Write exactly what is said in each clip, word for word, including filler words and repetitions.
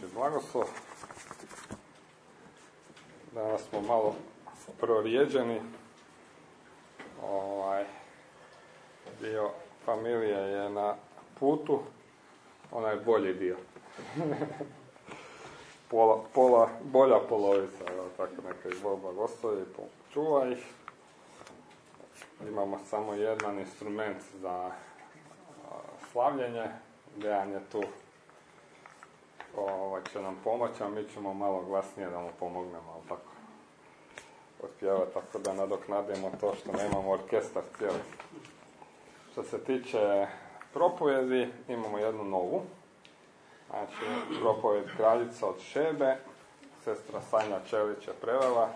Božji blagoslov. Danas smo malo prorijeđeni. Ovaj, dio familije je na putu, onaj bolji dio. pola, pola, bolja polovica, tako neka ih Bog blagoslovi, čuva ih. Imamo samo jedan instrument za slavljenje, Dejan je tu, ovaj, će nam pomoći, a mi ćemo malo glasnije da mu pomognemo, ali tako, otpjevati, tako da nadoknadimo to što nemamo orkestar cijeli. Što se tiče propovjedi, imamo jednu novu, znači propovjed Kraljica od Šebe, sestra Sanja Čelić je prevela.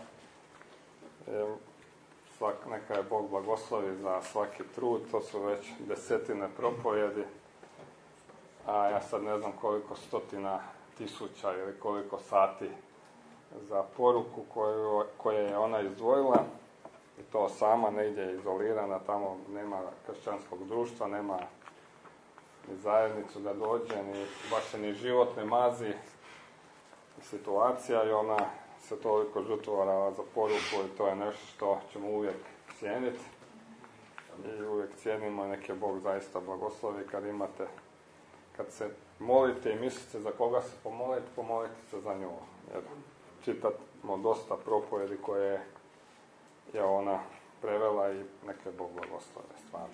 Svak, neka je Bog blagoslovi za svaki trud, to su već desetine propovjedi, a ja sad ne znam koliko stotina tisuća ili koliko sati za poruku koju, koju je ona izdvojila, i to sama, negdje je izolirana, tamo nema kršćanskog društva, nema ni zajednicu da dođe, ni baš ni život ne mazi situacija, i ona se toliko žrtvovala za poruku, i to je nešto što ćemo uvijek cijeniti i uvijek cijenimo. Nek je Bog zaista blagoslovi kad imate, kad se molite i mislite za koga se pomolite, pomolite se za nju, jer čitamo dosta propovjedi koje je ona prevela i nek je Bog blagoslovi stvarno.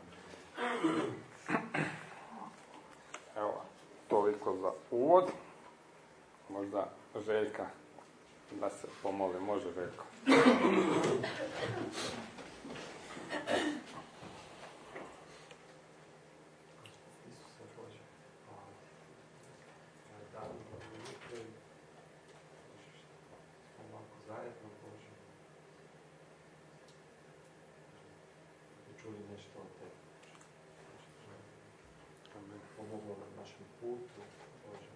Evo, toliko za uvod. Možda Željka da se pomoli. Može, Željko? Čuli nešto od tebe. Pomoglo na našem putu, Bože.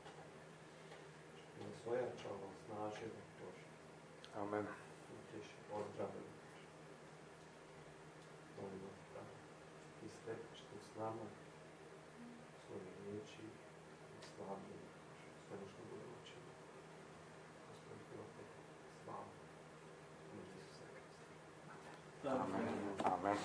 Što nas ojačalo, snažilo, Bože. Amen. Utješi, ozdravili, Bože. Molimo da ti stepiš tu s nama, svoje riječi, slavljenje, Bože, sve što bude učinu. Gospodin, bilo te slavu. Ime Isusa Krista. Amen. Amen.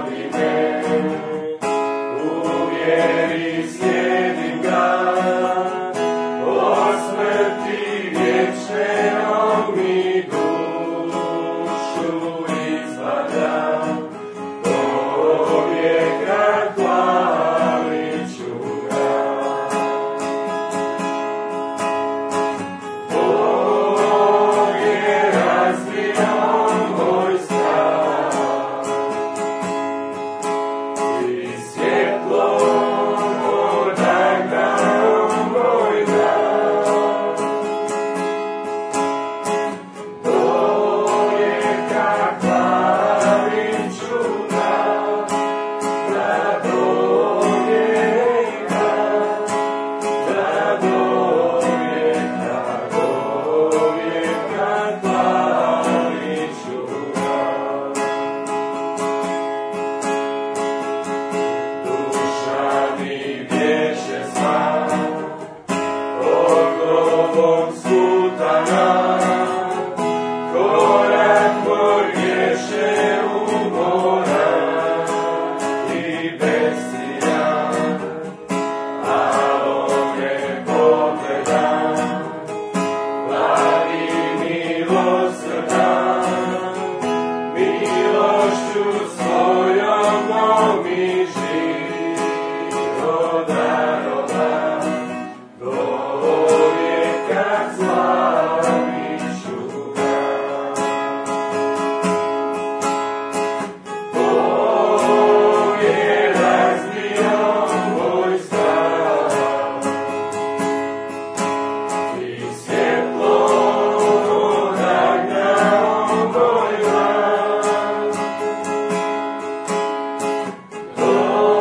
Oh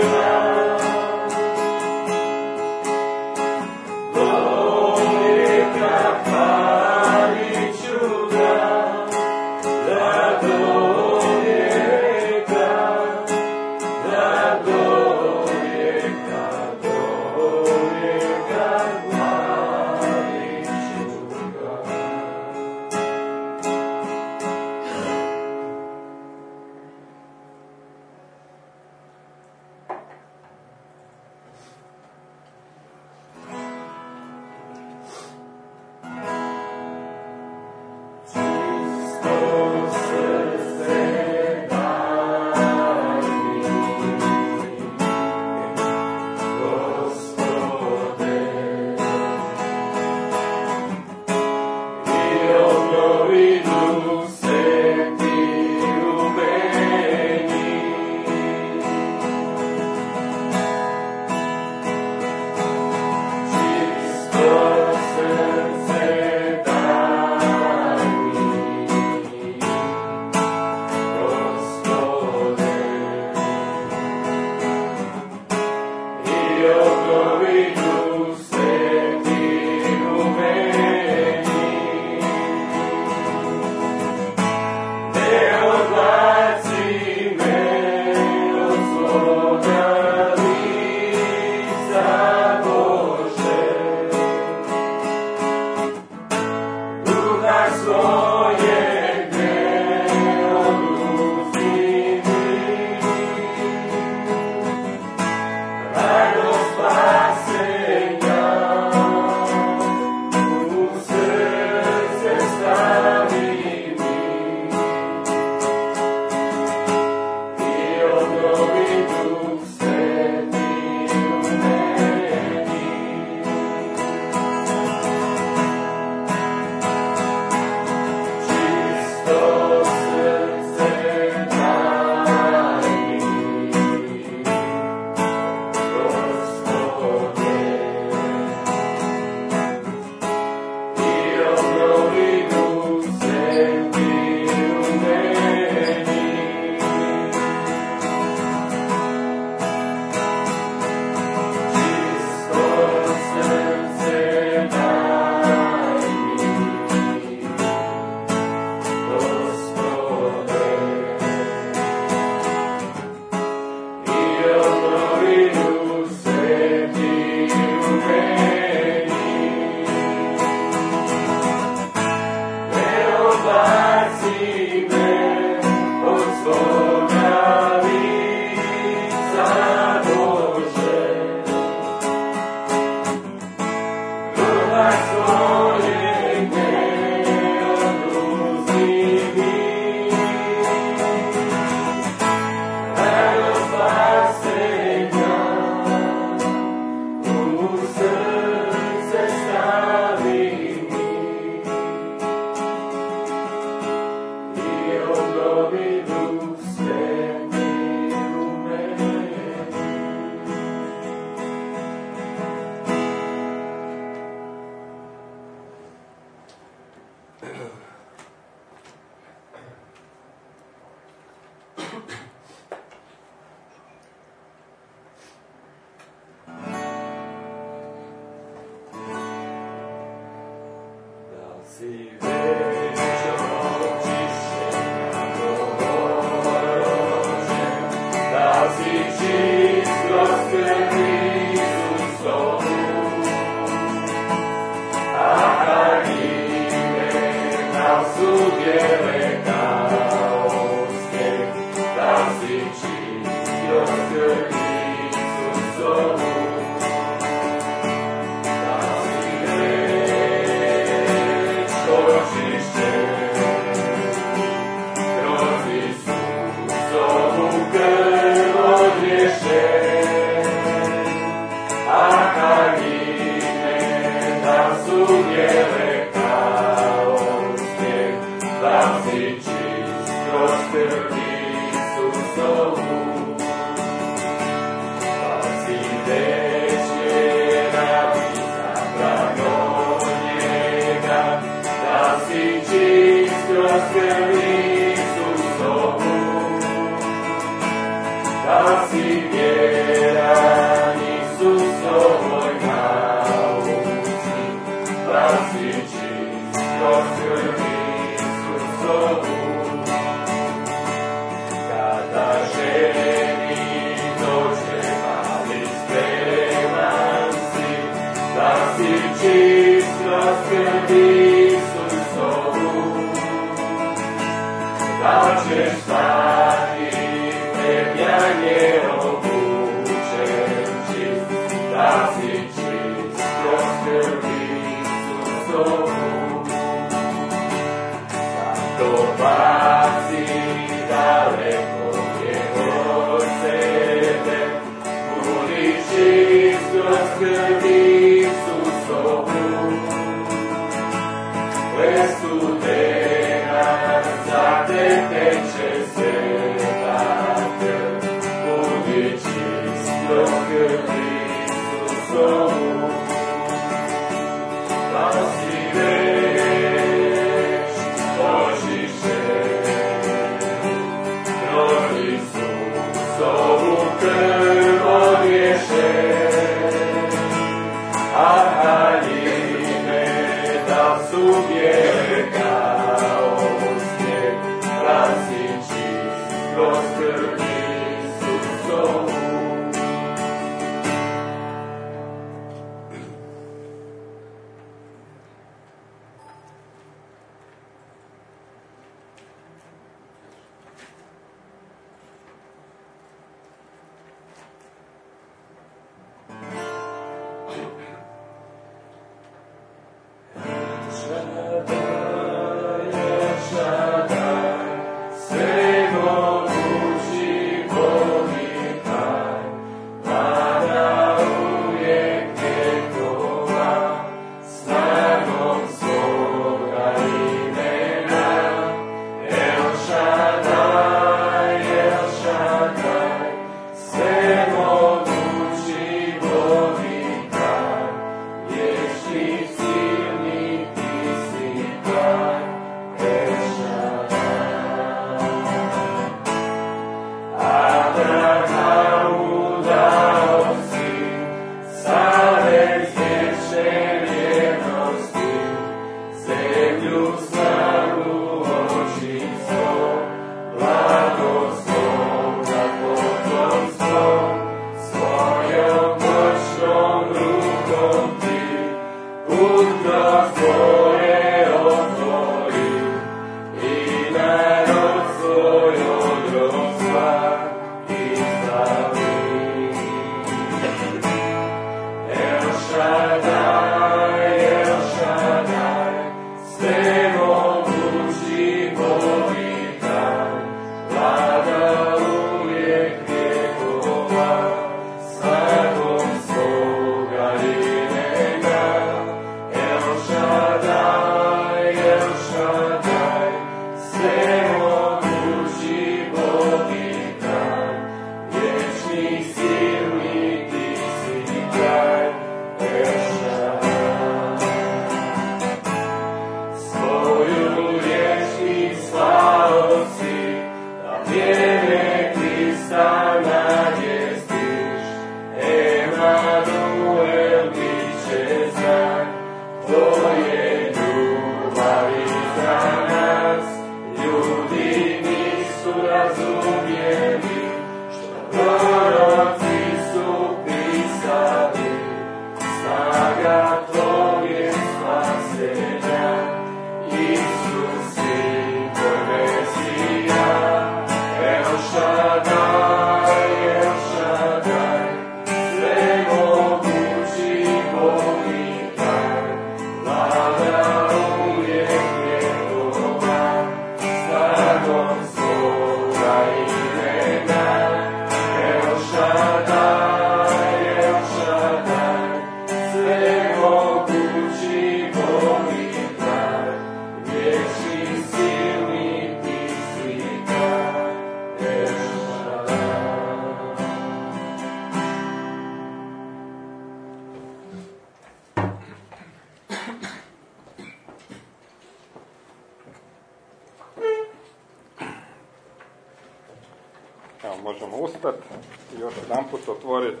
Evo, možemo ustati i još jedan put otvoriti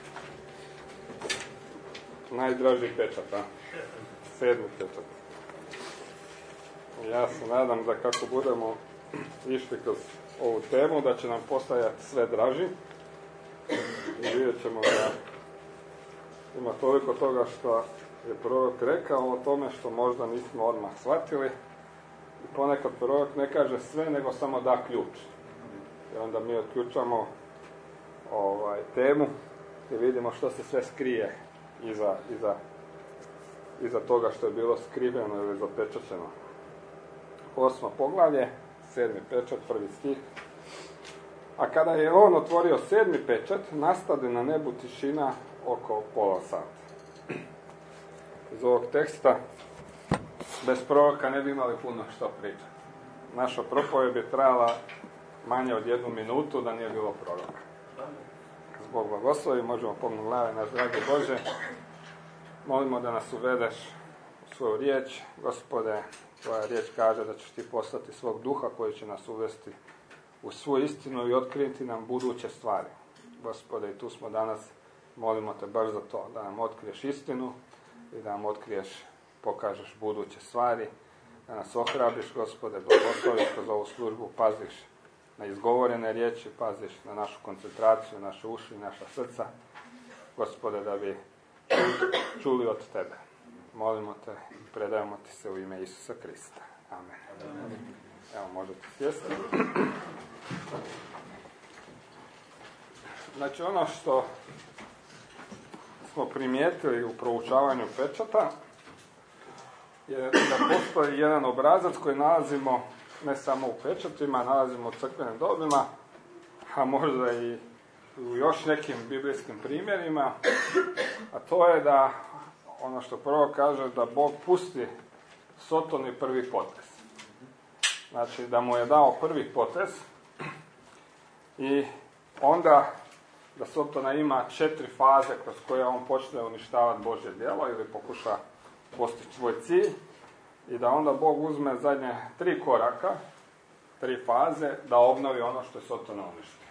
najdraži pečat, a? Sedmi pečat. Ja se nadam da kako budemo išli kroz ovu temu, da će nam postajati sve draži i vidjet ćemo da ima toliko toga što je prorok rekao o tome što možda nismo odmah shvatili. I ponekad prorok ne kaže sve, nego samo da ključ. I onda mi otključamo ovaj, temu i vidimo što se sve skrije iza, iza, iza toga što je bilo skriveno ili zapečaćeno. osmo poglavlje, sedmi pečat, prvi stih. A kada je on otvorio sedmi pečat, nastade na nebu tišina oko pola sata. Iz ovog teksta bez proroka ne bi imali puno što pričati. Naša propovijed bi trajala manje od jednu minutu da nije bilo proroka. Bog blagoslovi, možemo pognuti glave, naš dragi Bože. Molimo da nas uvedeš u svoju riječ. Gospode, tvoja riječ kaže da ćeš ti poslati svog duha koji će nas uvesti u svu istinu i otkriti nam buduće stvari. Gospode, i tu smo danas, molimo te baš za to, da nam otkriješ istinu i da nam otkriješ, pokažeš buduće stvari, da nas ohrabriš, Gospode, blagosloviš kroz ovu službu, paziš na izgovorene riječi, paziš na našu koncentraciju, naše uši, naša srca, Gospode, da bi čuli od tebe. Molimo te i predajemo ti se u ime Isusa Krista. Amen. Evo, možete sjesti. Znači, ono što smo primijetili u proučavanju pečata je da postoji jedan obrazac koji nalazimo ne samo u pečatima, nalazimo u crkvenim dobima, a možda i u još nekim biblijskim primjerima, a to je da ono što prvo kaže da Bog pusti Sotoni prvi potez. Znači da mu je dao prvi potez i onda da Sotona ima četiri faze kroz koje on počne uništavati Božje djelo ili pokuša postići svoj cilj i da onda Bog uzme zadnje tri koraka, tri faze da obnovi ono što je Sotona uništio.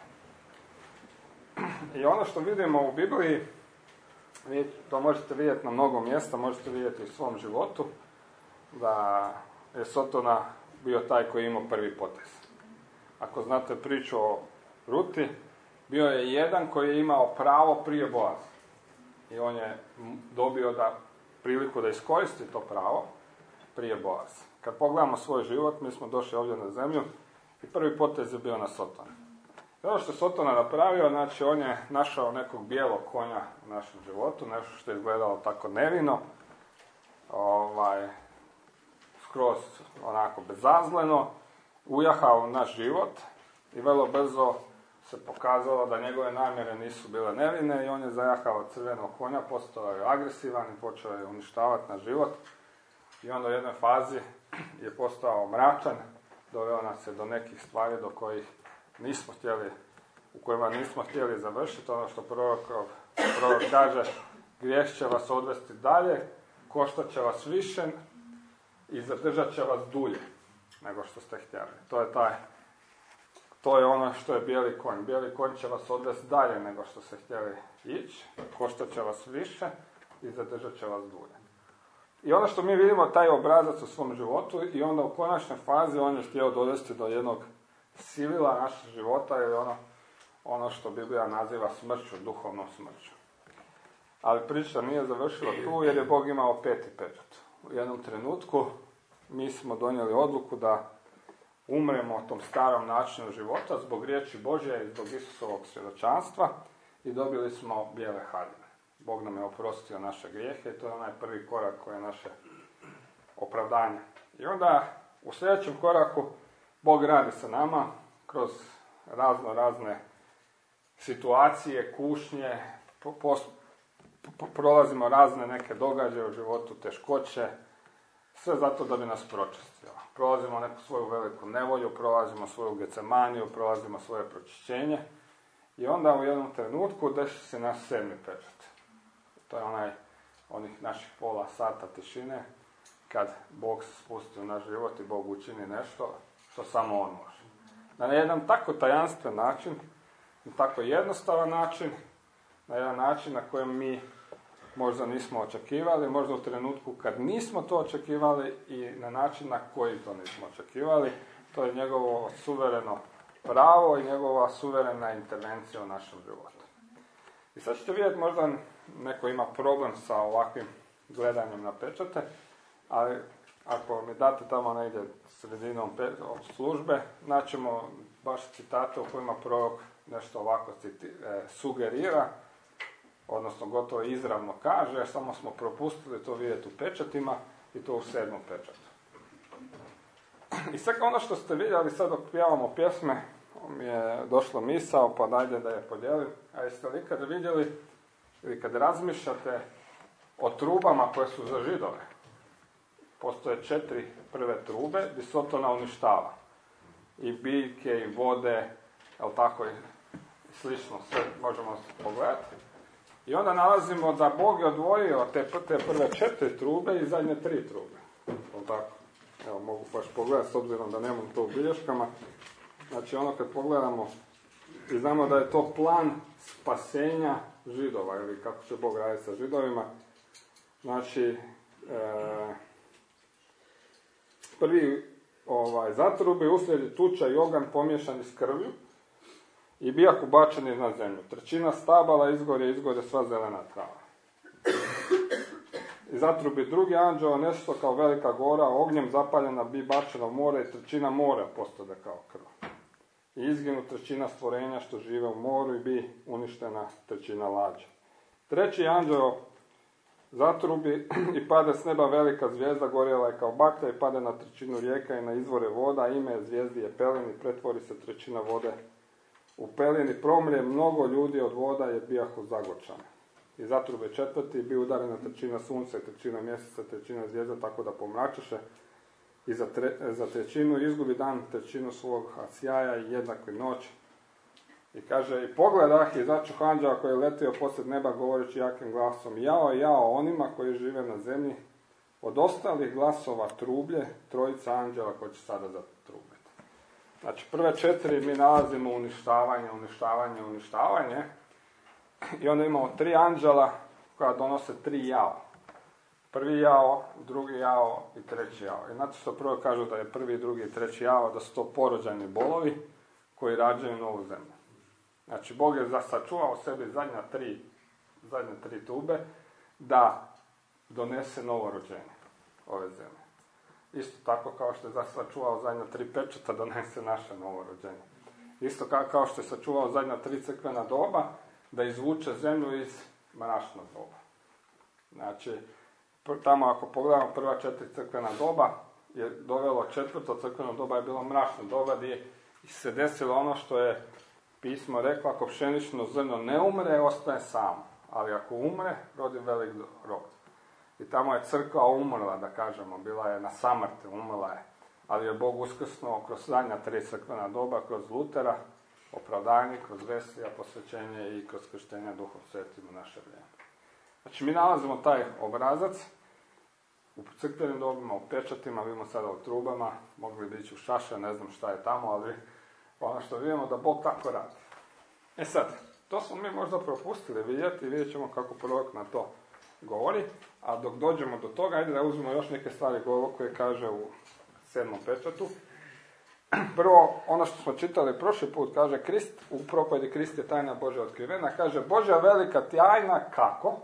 I ono što vidimo u Bibliji, vi to možete vidjeti na mnogo mjesta, možete vidjeti u svom životu, da je Sotona bio taj koji je imao prvi potez. Ako znate priču o Ruti, bio je jedan koji je imao pravo prije Boaza. I on je dobio da, priliku da iskoristi to pravo prije Boaza. Kad pogledamo svoj život, mi smo došli ovdje na zemlju i prvi potez je bio na Sotona. I ono što je Sotona napravio, znači on je našao nekog bijelog konja u našem životu, nešto što je izgledalo tako nevino, ovaj, skroz onako bezazleno, ujahao u naš život i vrlo brzo se pokazalo da njegove namjere nisu bile nevine i on je zajahao crvenog konja, postao je agresivan i počeo je uništavati naš život. I onda u jednoj fazi je postao mračan, doveo nas se do nekih stvari do kojih nismo htjeli, u kojima nismo htjeli završiti. Ono što prorok, prorok kaže, grijeh će vas odvesti dalje, koštat će vas više i zadržat će vas dulje nego što ste htjeli. To je taj, to je ono što je bijeli konj. Bijeli konj će vas odvesti dalje nego što ste htjeli ići, koštat će vas više i zadržat će vas dulje. I ono što mi vidimo, taj obrazac u svom životu i onda u konačnoj fazi on je htio dovesti do jednog sivila našeg života ili ono, ono što Biblija naziva smrću, duhovnom smrću. Ali priča nije završila tu jer je Bog imao peti pečat. U jednom trenutku mi smo donijeli odluku da umremo tom starom načinu života zbog riječi Božje i zbog Isusovog svjedočanstva i dobili smo bijele haljine. Bog nam je oprostio naše grijehe i to je onaj prvi korak koji je naše opravdanje. I onda u sljedećem koraku Bog radi sa nama kroz razno razne situacije, kušnje, po, po, po, prolazimo razne neke događaje u životu, teškoće, sve zato da bi nas pročistio. Prolazimo neku svoju veliku nevolju, prolazimo svoju gecemaniju, prolazimo svoje pročišćenje i onda u jednom trenutku desi se naš sedmi pečat. To je onaj, onih naših pola sata tišine, kad Bog se spusti u naš život i Bog učini nešto što samo On može. Na jedan tako tajanstven način, na tako jednostavan način, na jedan način na kojem mi možda nismo očekivali, možda u trenutku kad nismo to očekivali i na način na koji to nismo očekivali, to je njegovo suvereno pravo i njegova suverena intervencija u našem životu. I sad ćete vidjeti, možda neko ima problem sa ovakvim gledanjem na pečate, ali ako mi date tamo negdje sredinom službe, naćemo baš citate u kojima prorok nešto ovako citi, e, sugerira, odnosno gotovo izravno kaže, jer samo smo propustili to vidjeti u pečatima i to u sedmom pečatu. I sad ono što ste vidjeli sad dok pjevamo pjesme, mi je došla misao, pa dajde da je podijelim. A jeste li ikada vidjeli, ili kad razmišljate o trubama koje su za Židove? Postoje četiri prve trube gdje Sotona uništava. I biljke, i vode, jel tako, i slično, sve možemo pogledati. I onda nalazimo da Bog je odvojio te, te prve četiri trube i zadnje tri trube. Jel tako? Evo, mogu baš pogledati s obzirom da nemam to u bilješkama. Znači, ono kad pogledamo i znamo da je to plan spasenja Židova, ili kako će Bog raditi sa Židovima. Znači, e, prvi ovaj, zatrubi uslijedi tuča i oganj pomiješani s krvlju i bijak ubačeni na zemlju. Trećina stabala izgore, izgore sva zelena trava. I zatrubi drugi anđeo, nešto kao velika gora, ognjem zapaljena bi bačena u more i trećina mora postade kao krv. I izginu trećina stvorenja što žive u moru i bi uništena trećina lađa. Treći anđeo zatrubi i pade s neba velika zvijezda, gorjela je kao baklja i pade na trećinu rijeka i na izvore voda, ime zvijezdi je pelin i pretvori se trećina vode u pelin i promrije mnogo ljudi od voda jer bijahu zagorčane. I zatrube četvrti bi udarena trećina sunca, trećina mjeseca, trećina zvijezda, tako da pomračeše i za, tre, za trećinu izgubi dan trećinu svog sjaja i jednako i noć. I kaže, i pogledah i začuh anđela koji je letio posred neba govoreći jakim glasom, jao, jao onima koji žive na zemlji, od ostalih glasova trublje, trojica anđela koji će sada zatrubiti. Znači, prve četiri mi nalazimo uništavanje, uništavanje, uništavanje. I onda imamo tri anđela koja donose tri jao. Prvi jao, drugi jao i treći jao. I znate što prvo kažu da je prvi, drugi i treći jao, da su to porođajni bolovi koji rađaju novu zemlju. Znači, Bog je sačuvao sebi zadnja tri, zadnje tri tube da donese novo rođenje ove zemlje. Isto tako kao što je sačuvao zadnja tri pečata da donese naše novo rođenje. Isto kao što je sačuvao zadnja tri crkvena doba da izvuče zemlju iz mračnog doba. Znači, tamo ako pogledamo prva četiri crkvena doba je dovelo četvrto crkveno doba je bilo mračno doba gdje se desilo ono što je pismo reklo, ako pšenično zrno ne umre, ostaje samo. Ali ako umre, rodi velik rod. I tamo je crkva umrla, da kažemo, bila je na samrti, umrla je. Ali je Bog uskrsnuo kroz zadnja tri crkvena doba, kroz Lutera, opravdanje, kroz veselja, posvećenje i kroz krštenja Duhom Svetim u naše vrijeme. Znači, mi nalazimo taj obrazac u crkvenim dobima, u pečatima, vidimo sada u trubama, mogli bi ići u šaše, ne znam šta je tamo, ali ono što vidimo da Bog tako radi. E sad, to smo mi možda propustili vidjeti i vidjet ćemo kako prorok na to govori, a dok dođemo do toga, ajde da uzmemo još neke stvari koje kaže u sedmom pečatu. Prvo, ono što smo čitali prošli put, kaže Krist, u propovjedi Krist je tajna Božja otkrivena, kaže Božja velika tajna kako?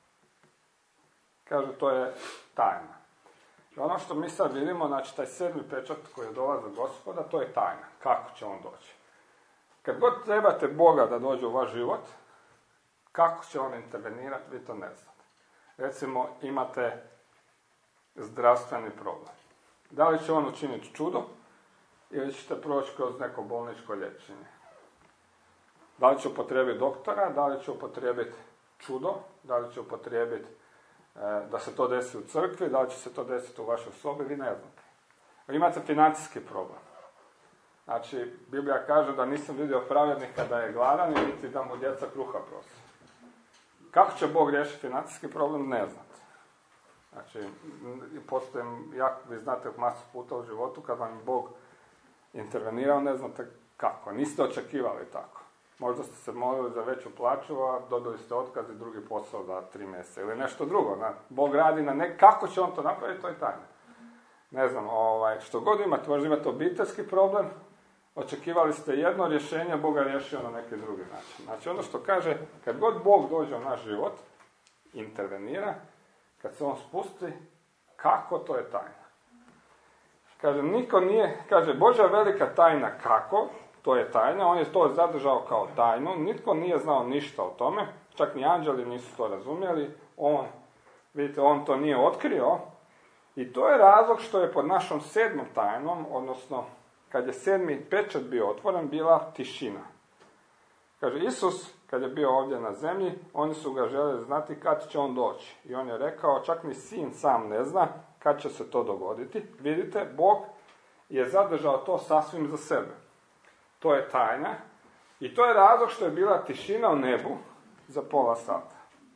Kaže, to je tajna. I ono što mi sad vidimo, znači taj sedmi pečat koji je dolazi od Gospoda, to je tajna. Kako će on doći? Kad god trebate Boga da dođe u vaš život, kako će on intervenirati, vi to ne znate. Recimo, imate zdravstveni problem. Da li će on učiniti čudo ili ćete proći kroz neko bolničko liječenje? Da li će upotrijebiti doktora, da li će upotrijebiti čudo, da li će upotrijebiti e, da se to desi u crkvi, da li će se to desiti u vašoj sobi, vi ne znate. Imate financijski problem. Znači, Biblija kaže da nisam vidio pravednika da je gladan i niti da mu djeca kruha prosi. Kako će Bog riješiti financijski problem, ne znate. Znači, postoji, jak vi znate masu puta u životu, kad vam Bog intervenirao, ne znate kako. Niste očekivali tako. Možda ste se molili za veću plaću, a dobili ste otkaz i drugi posao za tri mjeseca. Ili nešto drugo. Na, Bog radi na nek... Kako će on to napraviti, to je tajna. Ne znam, ovaj, što god imate, možda imate obiteljski problem, očekivali ste jedno rješenje, Bog ga riješio na neki drugi način. Znači, ono što kaže, kad god Bog dođe u naš život, intervenira, kad se on spusti, kako, to je tajna. Kaže, niko nije, kaže, Božja velika tajna kako, to je tajna, on je to zadržao kao tajnu, nitko nije znao ništa o tome, čak ni anđeli nisu to razumjeli, on, vidite, on to nije otkrio, I to je razlog što je pod našom sedmom tajnom, odnosno kad je sedmi pečat bio otvoren, bila tišina. Kaže, Isus, kad je bio ovdje na zemlji, oni su ga željeli znati kad će on doći. I on je rekao, čak ni sin sam ne zna kad će se to dogoditi. Vidite, Bog je zadržao to sasvim za sebe. To je tajna. I to je razlog što je bila tišina u nebu za pola sata.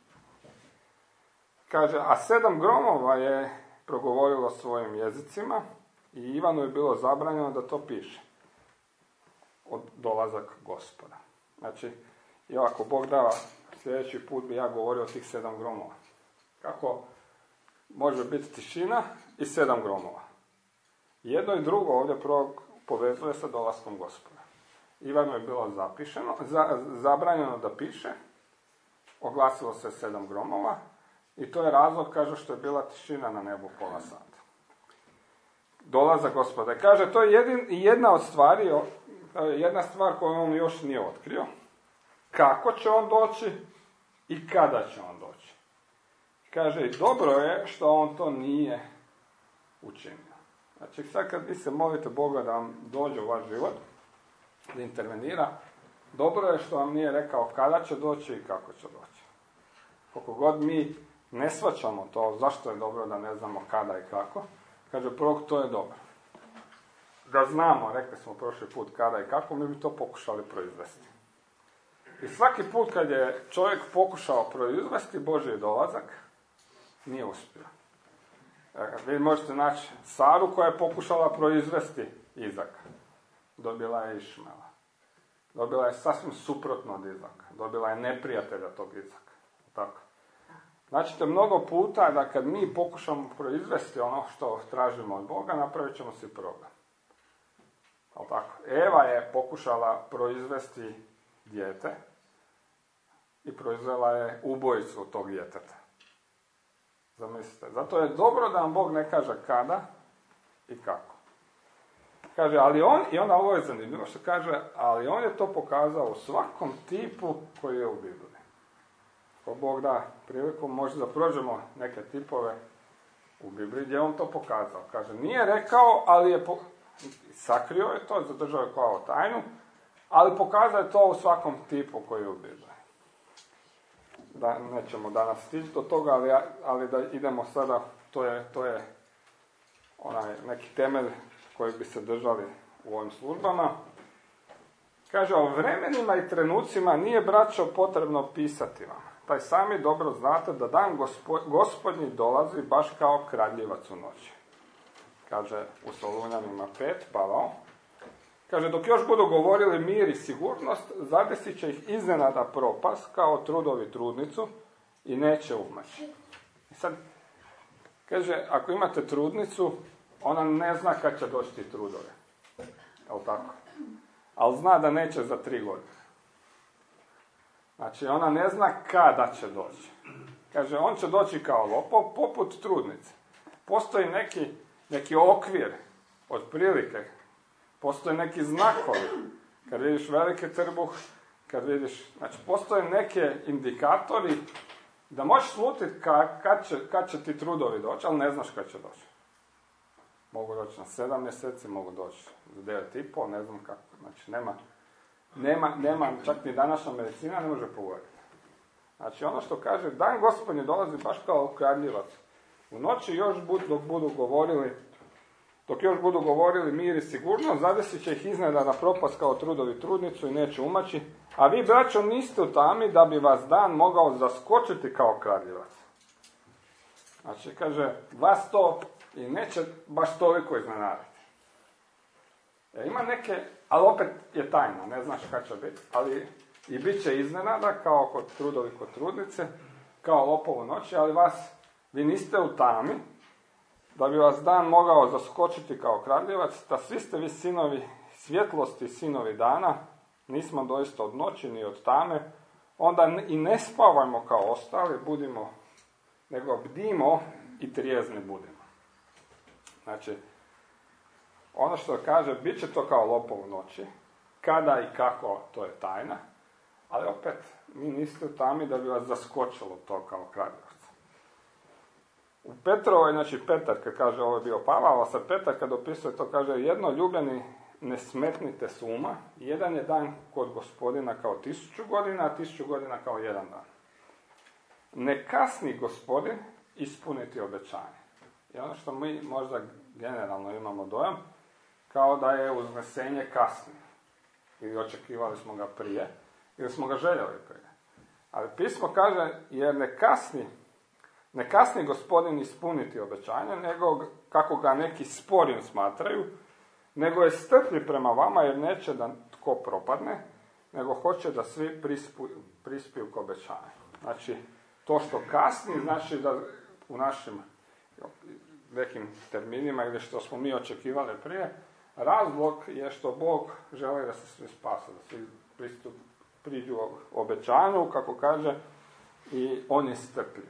Kaže, a sedam gromova je progovorilo svojim jezicima i Ivanu je bilo zabranjeno da to piše. Od dolazak Gospoda. Znači, i ako Bog da, sljedeći put bi ja govorio o tih sedam gromova. Kako može biti tišina i sedam gromova. Jedno i drugo ovdje povezuje sa dolaskom Gospoda. Ivanu je bilo zapišeno, za, zabranjeno da piše, oglasilo se sedam gromova i to je razlog, kaže, što je bila tišina na nebu pola sata. Dolazak Gospoda. Kaže, to je jedin, jedna od stvari, jedna stvar koju on još nije otkrio. Kako će on doći i kada će on doći. Kaže, dobro je što on to nije učinio. Znači, sad kad vi se molite Boga da vam dođe u vaš život, da intervenira, dobro je što vam nije rekao kada će doći i kako će doći. Koliko god mi ne shvaćamo to, zašto je dobro da ne znamo kada i kako, kaže, prvo to je dobro. Da znamo, rekli smo prošli put kada i kako, mi bi to pokušali proizvesti. I svaki put kad je čovjek pokušao proizvesti Božji dolazak, nije uspio. Vi možete naći Saru koja je pokušala proizvesti Izaka. Dobila je Išmela. Dobila je sasvim suprotno od Izaka. Dobila je neprijatelja tog Izaka. Tako. Znači, mnogo puta da kad mi pokušamo proizvesti ono što tražimo od Boga, napravit ćemo si problem. Ali tako. Eva je pokušala proizvesti dijete i proizvela je ubojicu tog djeteta. Zamislite. Zato je dobro da vam Bog ne kaže kada i kako. Kaže, ali on, i onda ovo je zanimljivo što kaže, ali on je to pokazao u svakom tipu koji je u Bibliji. Ko Bog da priliku, možda da prođemo neke tipove u Bibliji gdje on to pokazao. Kaže, nije rekao, ali je po... sakrio je to, zadržao je kao tajnu, ali pokazao je to u svakom tipu koji je u Bibliji. Da, nećemo danas stići do toga, ali, ali da idemo sada, to je, to je onaj neki temelj koji bi se držali u ovim službama. Kaže, o vremenima i trenucima nije, braćo, potrebno pisati vam. Taj sami dobro znate da dan gospo, gospodnji dolazi baš kao kradljivac u noći. Kaže u Solunjanima pet, Pavao. Kaže, dok još budu govorili mir i sigurnost, zadesit će ih iznenada propast, kao trudovi trudnicu, i neće umaći. I sad, kaže, ako imate trudnicu, ona ne zna kad će doći ti trudovi. Jel' tako? Ali zna da neće za tri godine. Znači, ona ne zna kada će doći. Kaže, on će doći kao lopov, poput trudnice. Postoji neki, neki okvir, otprilike. Postoje neki znakovi. Kad vidiš veliki trbuh, kad vidiš... Znači, postoje neke indikatori da možeš slutiti kad, kad, će, kad će ti trudovi doći, ali ne znaš kad će doći. Mogu doći na sedam mjeseci, mogu doći za devet i pol, ne znam kako. Znači, nema, nema, nema, čak ni današnja medicina ne može pogoditi. Znači, ono što kaže, dan gospodnji dolazi baš kao kradljivac. U noći još budu, dok budu govorili, dok još budu govorili mir i sigurnost, zadesit će ih iznenada propast kao trudovi trudnicu i neće umaći, a vi, braćo, niste u tami da bi vas dan mogao zaskočiti kao kradljivac. Znači, kaže, vas to i neće baš toliko iznenaditi. E, ima neke, ali opet je tajna, ne znaš kad će biti, ali i bit će iznenada, kao kod trudovi kod trudnice, kao lopov u noći, ali vas, vi niste u tami, da bi vas dan mogao zaskočiti kao kradljivac, da svi ste vi sinovi svjetlosti, sinovi dana, nismo doista od noći ni od tame, onda i ne spavajmo kao ostali, budimo, nego bdimo i trijezni budimo. Znači, ono što kaže, bit će to kao lopov u noći, kada i kako, to je tajna, ali opet, mi niste u tami da bi vas zaskočilo to kao kradljivac. U Petrovoj, znači Petar, kad kaže ovo je bio Pavao, a sad Petar kad opisuje to kaže jedno ljubljeni ne smetnite s uma, jedan je dan kod Gospodina kao tisuću godina, a tisuću godina kao jedan dan. Ne kasni Gospodin ispuniti obećanje. I ono što mi možda generalno imamo dojam, kao da je uznesenje kasni. Ili očekivali smo ga prije, ili smo ga željeli prije. Ali pismo kaže, jer ne kasni, ne kasni Gospodin ispuniti obećanje, nego kako ga neki sporim smatraju, nego je strpljiv prema vama, jer neće da tko propadne, nego hoće da svi prispu, prispiju k obećanju. Znači, to što kasni, znači da u našim nekim terminima ili što smo mi očekivali prije, razlog je što Bog želi da se svi spase, da svi pristup, priđu obećanju, kako kaže, i on je strpljiv.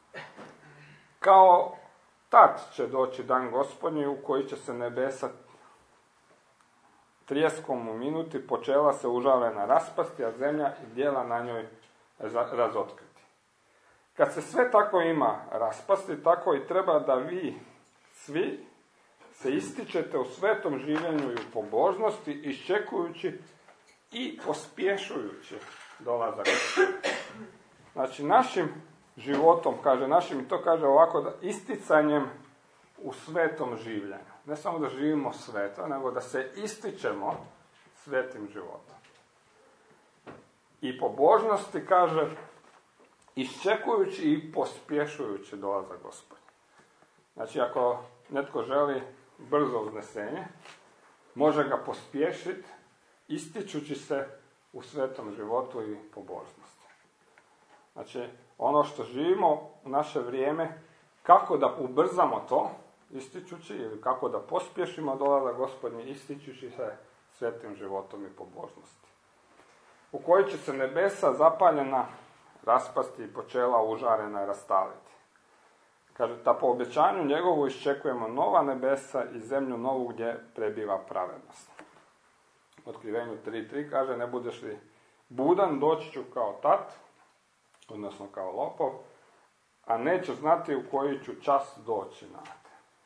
Kao tad će doći dan Gospodnji u koji će se nebesa trijeskom u minuti počela se užalena raspasti, a zemlja i djela na njoj razotkriti. Kad se sve tako ima raspasti, tako i treba da vi svi se ističete u svetom življenju i u pobožnosti, iščekujući i pospješujući dolazak. Znači, našim životom, kaže, našim, i to kaže ovako, da isticanjem u svetom življenju. Ne samo da živimo sveto, nego da se ističemo svetim životom. I pobožnosti, kaže, iščekujući i pospješujući dolazak Gospodnja. Znači, ako netko želi brzo uznesenje, može ga pospješiti, ističući se u svetom životu i pobožnosti. Znači, ono što živimo u naše vrijeme, kako da ubrzamo to, ističući, ili kako da pospješimo dolazak Gospodnji, ističući se svetim životom i pobožnosti. U kojoj će se nebesa zapaljena raspasti i počela užarena rastaliti. Kaže, ta po obećanju njegovu iščekujemo nova nebesa i zemlju novu gdje prebiva pravednost. U Otkrivenju tri tri kaže, ne budeš li budan, doći ću kao tat, odnosno kao lopov, a neću znati u koji ću čas doći na te.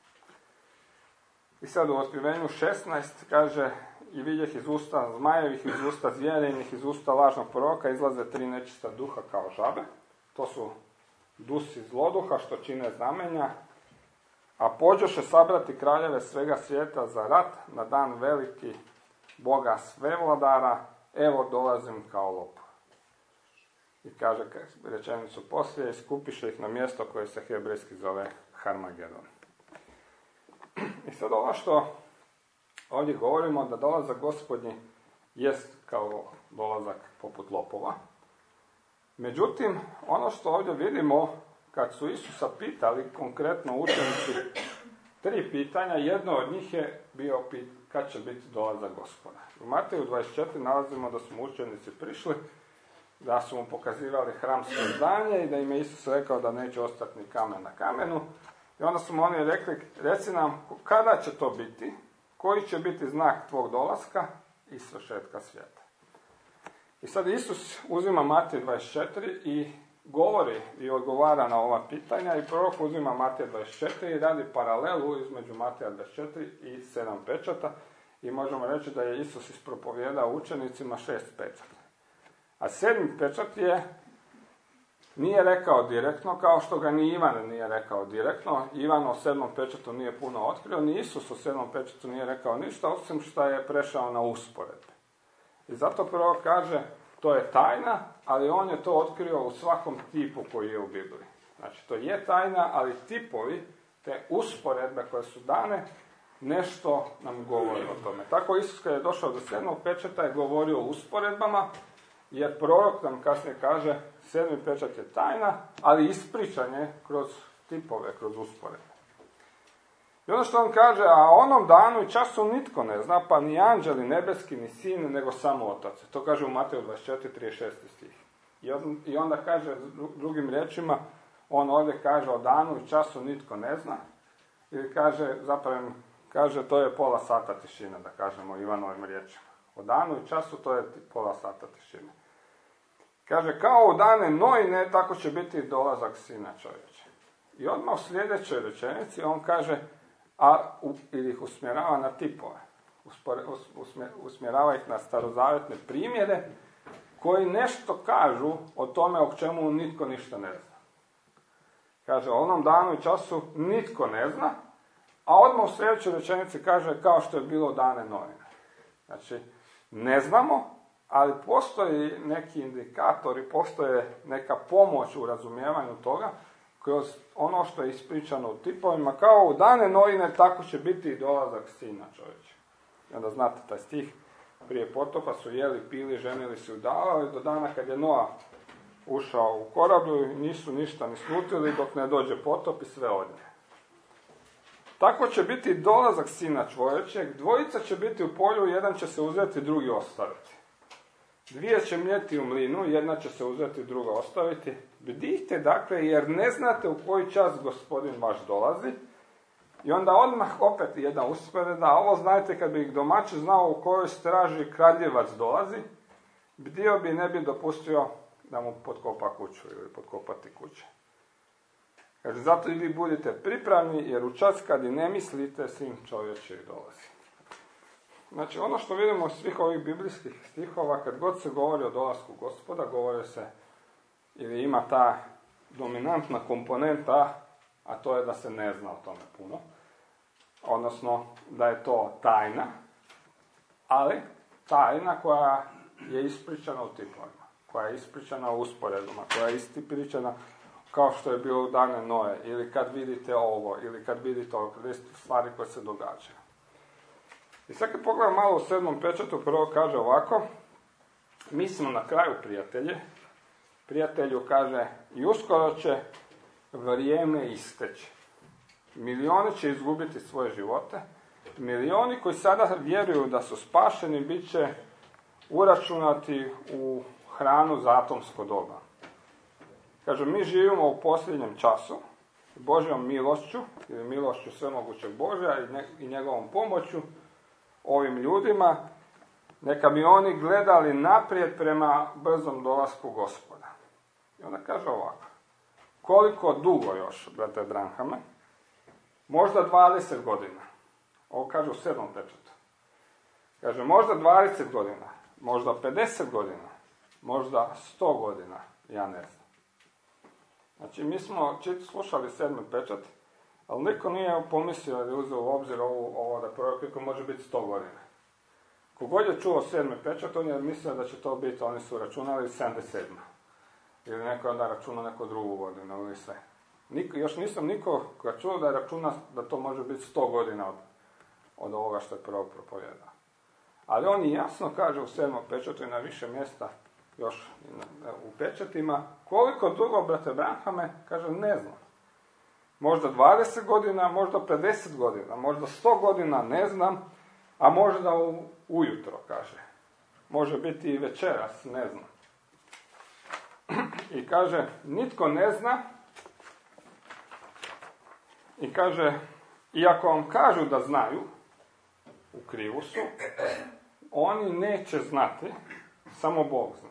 I sad u Otkrivenju šesnaest kaže, i vidjeh iz usta zmajevih, iz usta zvjerenih, iz usta lažnog proroka izlaze tri nečista duha kao žabe. To su dusi zloduha što čine znamenja, a pođoše sabrati kraljeve svega svijeta za rat na dan veliki Boga svevladara, evo dolazim kao lopov. I kaže rečenicu poslije, skupiše ih na mjesto koje se hebrejski zove Harmagedon. I sad ono što ovdje govorimo, da dolazak Gospodnji jest kao dolazak poput lopova. Međutim, ono što ovdje vidimo, kad su Isusa pitali, konkretno učenici, tri pitanja, jedno od njih je bio pit, kad će biti dolazak Gospoda. U Mateju dvadeset četiri nalazimo da su mu učenici prišli, da su mu pokazivali hramsko zdanje i da im je Isus rekao da neće ostati ni kamen na kamenu. I onda su mu oni rekli, reci nam, kada će to biti, koji će biti znak tvog dolaska i svršetka svijeta. I sad Isus uzima Matej dvadeset četiri i govori i odgovara na ova pitanja, i prorok uzima Matej dvadeset četiri i radi paralelu između Mateja dvadeset četiri i sedam pečata, i možemo reći da je Isus ispropovjedao učenicima šest pečata. A sedmi pečat je, nije rekao direktno, kao što ga ni Ivan nije rekao direktno. Ivan o sedmom pečatu nije puno otkrio, ni Isus o sedmom pečatu nije rekao ništa, osim što je prešao na usporedbe. I zato prvo kaže, to je tajna, ali on je to otkrio u svakom tipu koji je u Bibliji. Znači, to je tajna, ali tipovi, te usporedbe koje su dane, nešto nam govori o tome. Tako Isus kad je došao do sedmog pečata je govorio o usporedbama, jer prorok nam kasnije kaže, sedmi pečat je tajna, ali ispričan je kroz tipove, kroz usporedbe. I ono što on kaže, a onom danu i času nitko ne zna, pa ni anđeli nebeski, ni sin, nego samo otac. To kaže u Mateju dvadeset četiri trideset šest stih. I onda kaže drugim riječima, on ovdje kaže o danu i času nitko ne zna, ili kaže, zapravo kaže, to je pola sata tišine, da kažemo Ivanovim riječima. O danu i času to je pola sata tišine. Kaže, kao u dane Nojine, tako će biti dolazak Sina čovječa. I odmah u sljedećoj rečenici on kaže, a, u, ili ih usmjerava na tipove. Uspore, usmjer, usmjerava ih na starozavjetne primjere koji nešto kažu o tome o čemu nitko ništa ne zna. Kaže, o onom danu i času nitko ne zna, a odmah u sljedećoj rečenici kaže kao što je bilo dane Noine. Znači, ne znamo, ali postoji neki indikatori, postoje neka pomoć u razumijevanju toga, kroz ono što je ispričano u tipovima, kao u dane Noine, tako će biti i dolazak Sina čovječa. I onda znate taj stih, prije potopa su jeli, pili, ženili se, udavali, do dana kad je Noa ušao u korablju i nisu ništa ni slutili dok ne dođe potop i sve odnje. Tako će biti dolazak Sina čovječeg, dvojica će biti u polju, jedan će se uzeti, drugi ostaviti. Dvije će mljeti u mlinu, jedna će se uzeti, druga ostaviti. Bdijte dakle, jer ne znate u koji čas Gospodin vaš dolazi. I onda odmah opet jedna usporedba, a ovo znajte kad bi domaćin znao u kojoj straži kradljivac dolazi, bdio bi ne bi dopustio da mu potkopa kuću ili potkopati kuće. Kaže, zato i vi budite pripravni, jer u čas kad i ne mislite, Sin čovječiji dolazi. Znači, ono što vidimo iz svih ovih biblijskih stihova, kad god se govori o dolasku Gospoda, govori se, ili ima ta dominantna komponenta, a to je da se ne zna o tome puno. Odnosno, da je to tajna, ali tajna koja je ispričana u tipovima, koja je ispričana u usporedbama, koja je ispričana kao što je bilo u dane Noe, ili kad vidite ovo, ili kad vidite ovo, stvari koje se događaju. I sad kad pogledam malo u sedmom pečatu, prvo kaže ovako, mi smo na kraju prijatelje, prijatelju kaže, i uskoro će vrijeme isteći. Milioni će izgubiti svoje živote, milioni koji sada vjeruju da su spašeni, bit će uračunati u hranu za atomsko doba. Kaže, mi živimo u posljednjem času, Božjom milošću, ili milošću svemogućeg Božja i njegovom pomoću, ovim ljudima, neka bi oni gledali naprijed prema brzom dolasku Gospoda. I onda kaže ovako, koliko dugo još, brate Branhame, možda dvadeset godina, ovo kaže u sedmom pečatu, kaže možda dvadeset godina, možda pedeset godina, možda sto godina, ja ne znam. Znači, mi smo slušali sedmi pečat, ali niko nije pomislio da je uzeo u obzir ovo, ovo da prorok može biti sto godina. Kogod je čuo sedmi pečat, on je mislio da će to biti, oni su računali sedamdeset sedma. Ili neko onda računa neku drugu godinu ili sve. Niko, još nisam nikoga čuo da je računa da to može biti sto godina od, od ovoga što je prorok propovijedao. Ali on jasno kaže u sedmom pečatu i na više mjesta još u pečatima, koliko dugo, brate Branhame, kaže, ne znam. Možda dvadeset godina, možda pedeset godina, možda sto godina, ne znam, a možda u, ujutro, kaže. Može biti i večeras, ne znam. I kaže, nitko ne zna, i kaže, iako vam kažu da znaju, u krivu su, oni neće znati, samo Bog zna.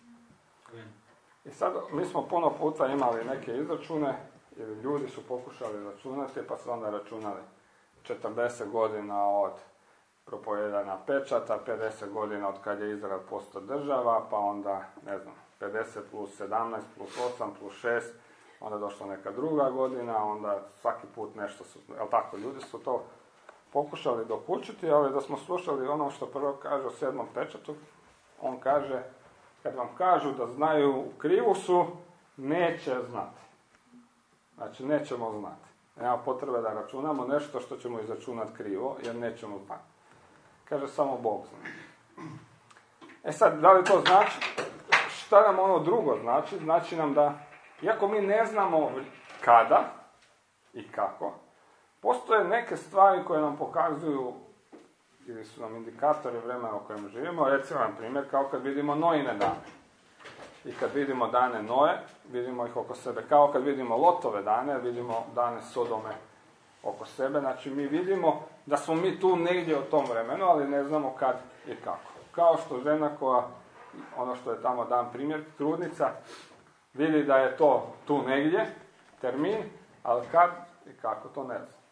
I sad, mi smo puno puta imali neke izračune, ili ljudi su pokušali računati, pa su onda računali četrdeset godina od propovijedanja pečata, pedeset godina od kad je Izrael postao država, pa onda, ne znam, pedeset plus sedamnaest plus osam plus šest, onda došla neka druga godina, onda svaki put nešto su, jel tako, ljudi su to pokušali dokučiti, ali da smo slušali ono što prvo kaže u sedmom pečatu, on kaže, kad vam kažu da znaju u krivu su, neće znati. Znači, nećemo znati. Nema potrebe da računamo nešto što ćemo izračunati krivo, jer nećemo znati. Kaže, samo Bog zna. E sad, da li to znači? Šta nam ono drugo znači? Znači nam da, iako mi ne znamo kada i kako, postoje neke stvari koje nam pokazuju, ili su nam indikatori vremena u kojem živimo, recimo na primjer, kao kad vidimo Noine dane. I kad vidimo dane Noe, vidimo ih oko sebe. Kao kad vidimo Lotove dane, vidimo dane Sodome oko sebe. Znači, mi vidimo da smo mi tu negdje u tom vremenu, ali ne znamo kad i kako. Kao što žena koja, ono što je tamo dan primjer, trudnica, vidi da je to tu negdje, termin, Ali kad i kako, to ne znam.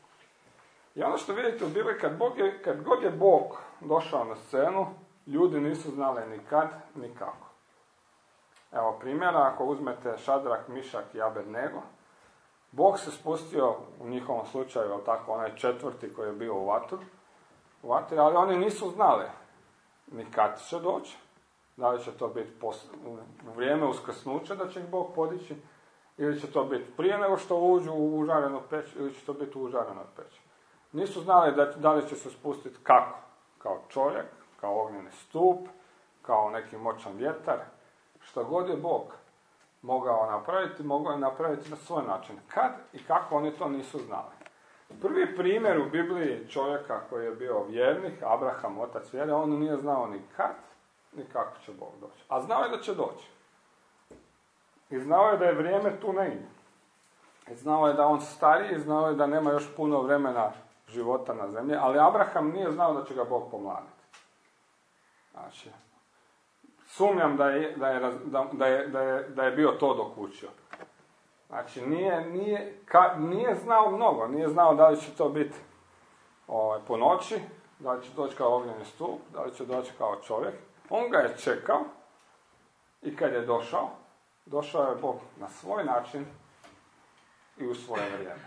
I ono što vidite u Bibliji, kad, Bog je, kad god je Bog došao na scenu, ljudi nisu znali ni kad, ni kako. Evo primjera, ako uzmete Šadrak, Mišak i Abednego, Bog se spustio u njihovom slučaju, ali tako, onaj četvrti koji je bio u vatru, u vatri, ali oni nisu znali ni kad će doći, da li će to biti pos- u vrijeme uskrsnuća da će ih Bog podići, ili će to biti prije nego što uđu u užarenu peć, ili će to biti u užarenoj peći. Nisu znali da, da li će se spustiti kako, kao čovjek, kao ognjeni stup, kao neki moćan vjetar, što god je Bog mogao napraviti, mogao je napraviti na svoj način. Kad i kako oni to nisu znali. Prvi primjer u Bibliji čovjeka koji je bio vjernik, Abraham, otac vjere, on nije znao ni kad, ni kako će Bog doći. A znao je da će doći. I znao je da je vrijeme tu negdje. I znao je da on stariji, znao je da nema još puno vremena života na zemlji, ali Abraham nije znao da će ga Bog pomladiti. Znači, sumnjam da je, da je, da, da je, da je, da je bio to dokučio. Znači, nije, nije, ka, nije znao mnogo, nije znao da li će to biti ovaj, po noći, da li će doći kao ognjeni stup, da li će doći kao čovjek. On ga je čekao i kad je došao, došao je Bog na svoj način i u svoje vrijeme.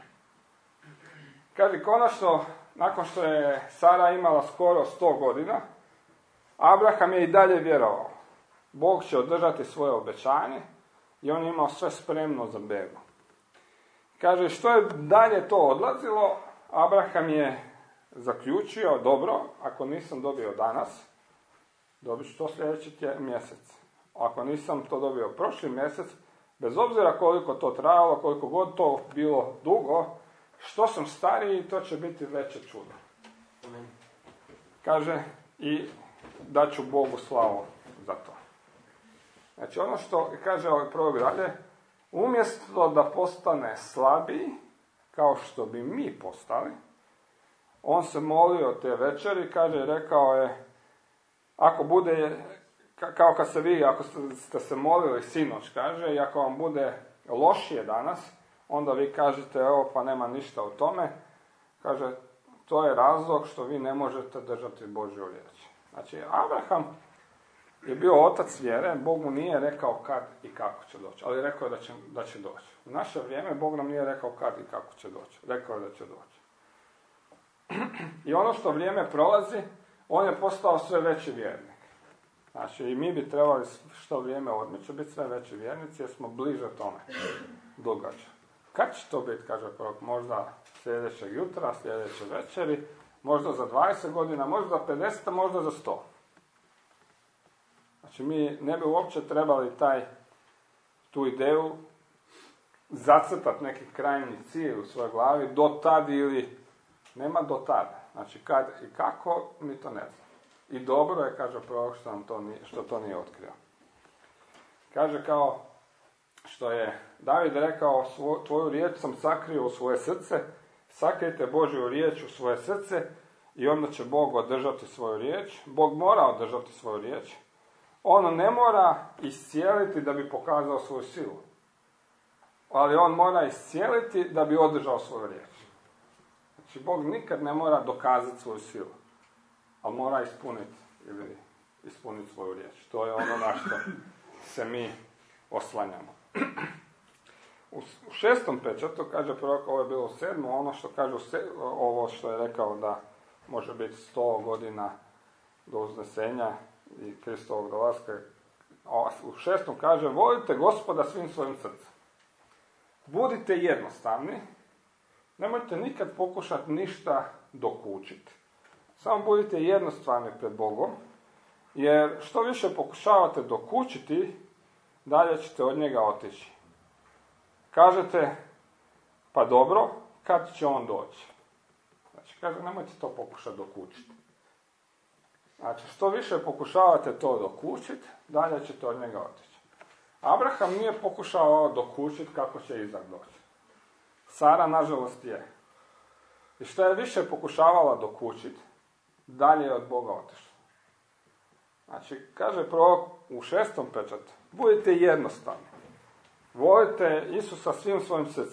Kaže, konačno, nakon što je Sara imala skoro sto godina, Abraham je i dalje vjerovao. Bog će održati svoje obećanje i on je imao sve spremno za begu. Kaže, što je dalje to odlazilo, Abraham je zaključio, dobro, ako nisam dobio danas, dobit ću to sljedeći tje, mjesec. Ako nisam to dobio prošli mjesec, bez obzira koliko to trajalo, koliko god to bilo dugo, što sam stariji, to će biti veće čudo. Kaže, i daću Bogu slavu za to. Znači, ono što kaže ovaj prorok dalje, umjesto da postane slabiji, kao što bi mi postali, on se molio te večeri, kaže, rekao je, ako bude, kao kad se vi, ako ste se molili sinoć, kaže, i ako vam bude lošije danas, onda vi kažete, evo, pa nema ništa u tome, kaže, to je razlog što vi ne možete držati Božju riječ. Znači, Abraham je bio otac vjere, Bog mu nije rekao kad i kako će doći, ali rekao je da će, da će doći. U naše vrijeme Bog nam nije rekao kad i kako će doći, rekao je da će doći. I ono što vrijeme prolazi, on je postao sve veći vjernik. Znači, i mi bi trebali što vrijeme odmiče biti sve veći vjernici, jer smo bliže tome događa. Kad će to biti, kaže prorok, možda sljedećeg jutra, sljedeće večeri, možda za dvadeset godina, možda za pedeset, možda za sto. Znači, mi ne bi uopće trebali taj, tu ideju zacrtati neki krajnji cilj u svojoj glavi, do tad ili nema do tada. Znači, kad i kako, mi to ne znamo. I dobro je, kaže prorok, što, nam to nije, što to nije otkrio. Kaže kao što je David rekao, svo, tvoju riječ sam sakrio u svoje srce, sakrijte Božju riječ u svoje srce i onda će Bog održati svoju riječ. Bog mora održati svoju riječ. On ne mora iscijeliti da bi pokazao svoju silu. Ali on mora iscijeliti da bi održao svoju riječ. Znači, Bog nikad ne mora dokazati svoju silu. Ali mora ispuniti ili ispuniti svoju riječ. To je ono na što se mi oslanjamo. U šestom pečatu, kaže prorok, ovo je bilo u sedmom, ono što kaže, ovo što je rekao da može biti sto godina do uznesenja i Kristovog dolaska. U šestom kaže, volite Gospoda svim svojim srcem. Budite jednostavni, nemojte nikad pokušati ništa dokučiti. Samo budite jednostavni pred Bogom, jer što više pokušavate dokučiti, dalje ćete od njega otići. Kažete, pa dobro, kad će on doći? Znači, kaže, nemojte to pokušati dokučiti. Znači, što više pokušavate to dokučiti, dalje ćete od njega otići. Abraham nije pokušao dokučiti kako će Izak doći. Sara, nažalost, je. I što je više pokušavala dokučiti, dalje je od Boga otišla. Znači, kaže prorok u šestom pečatu, budite jednostavni. Volite Isusa svim svojim srcem.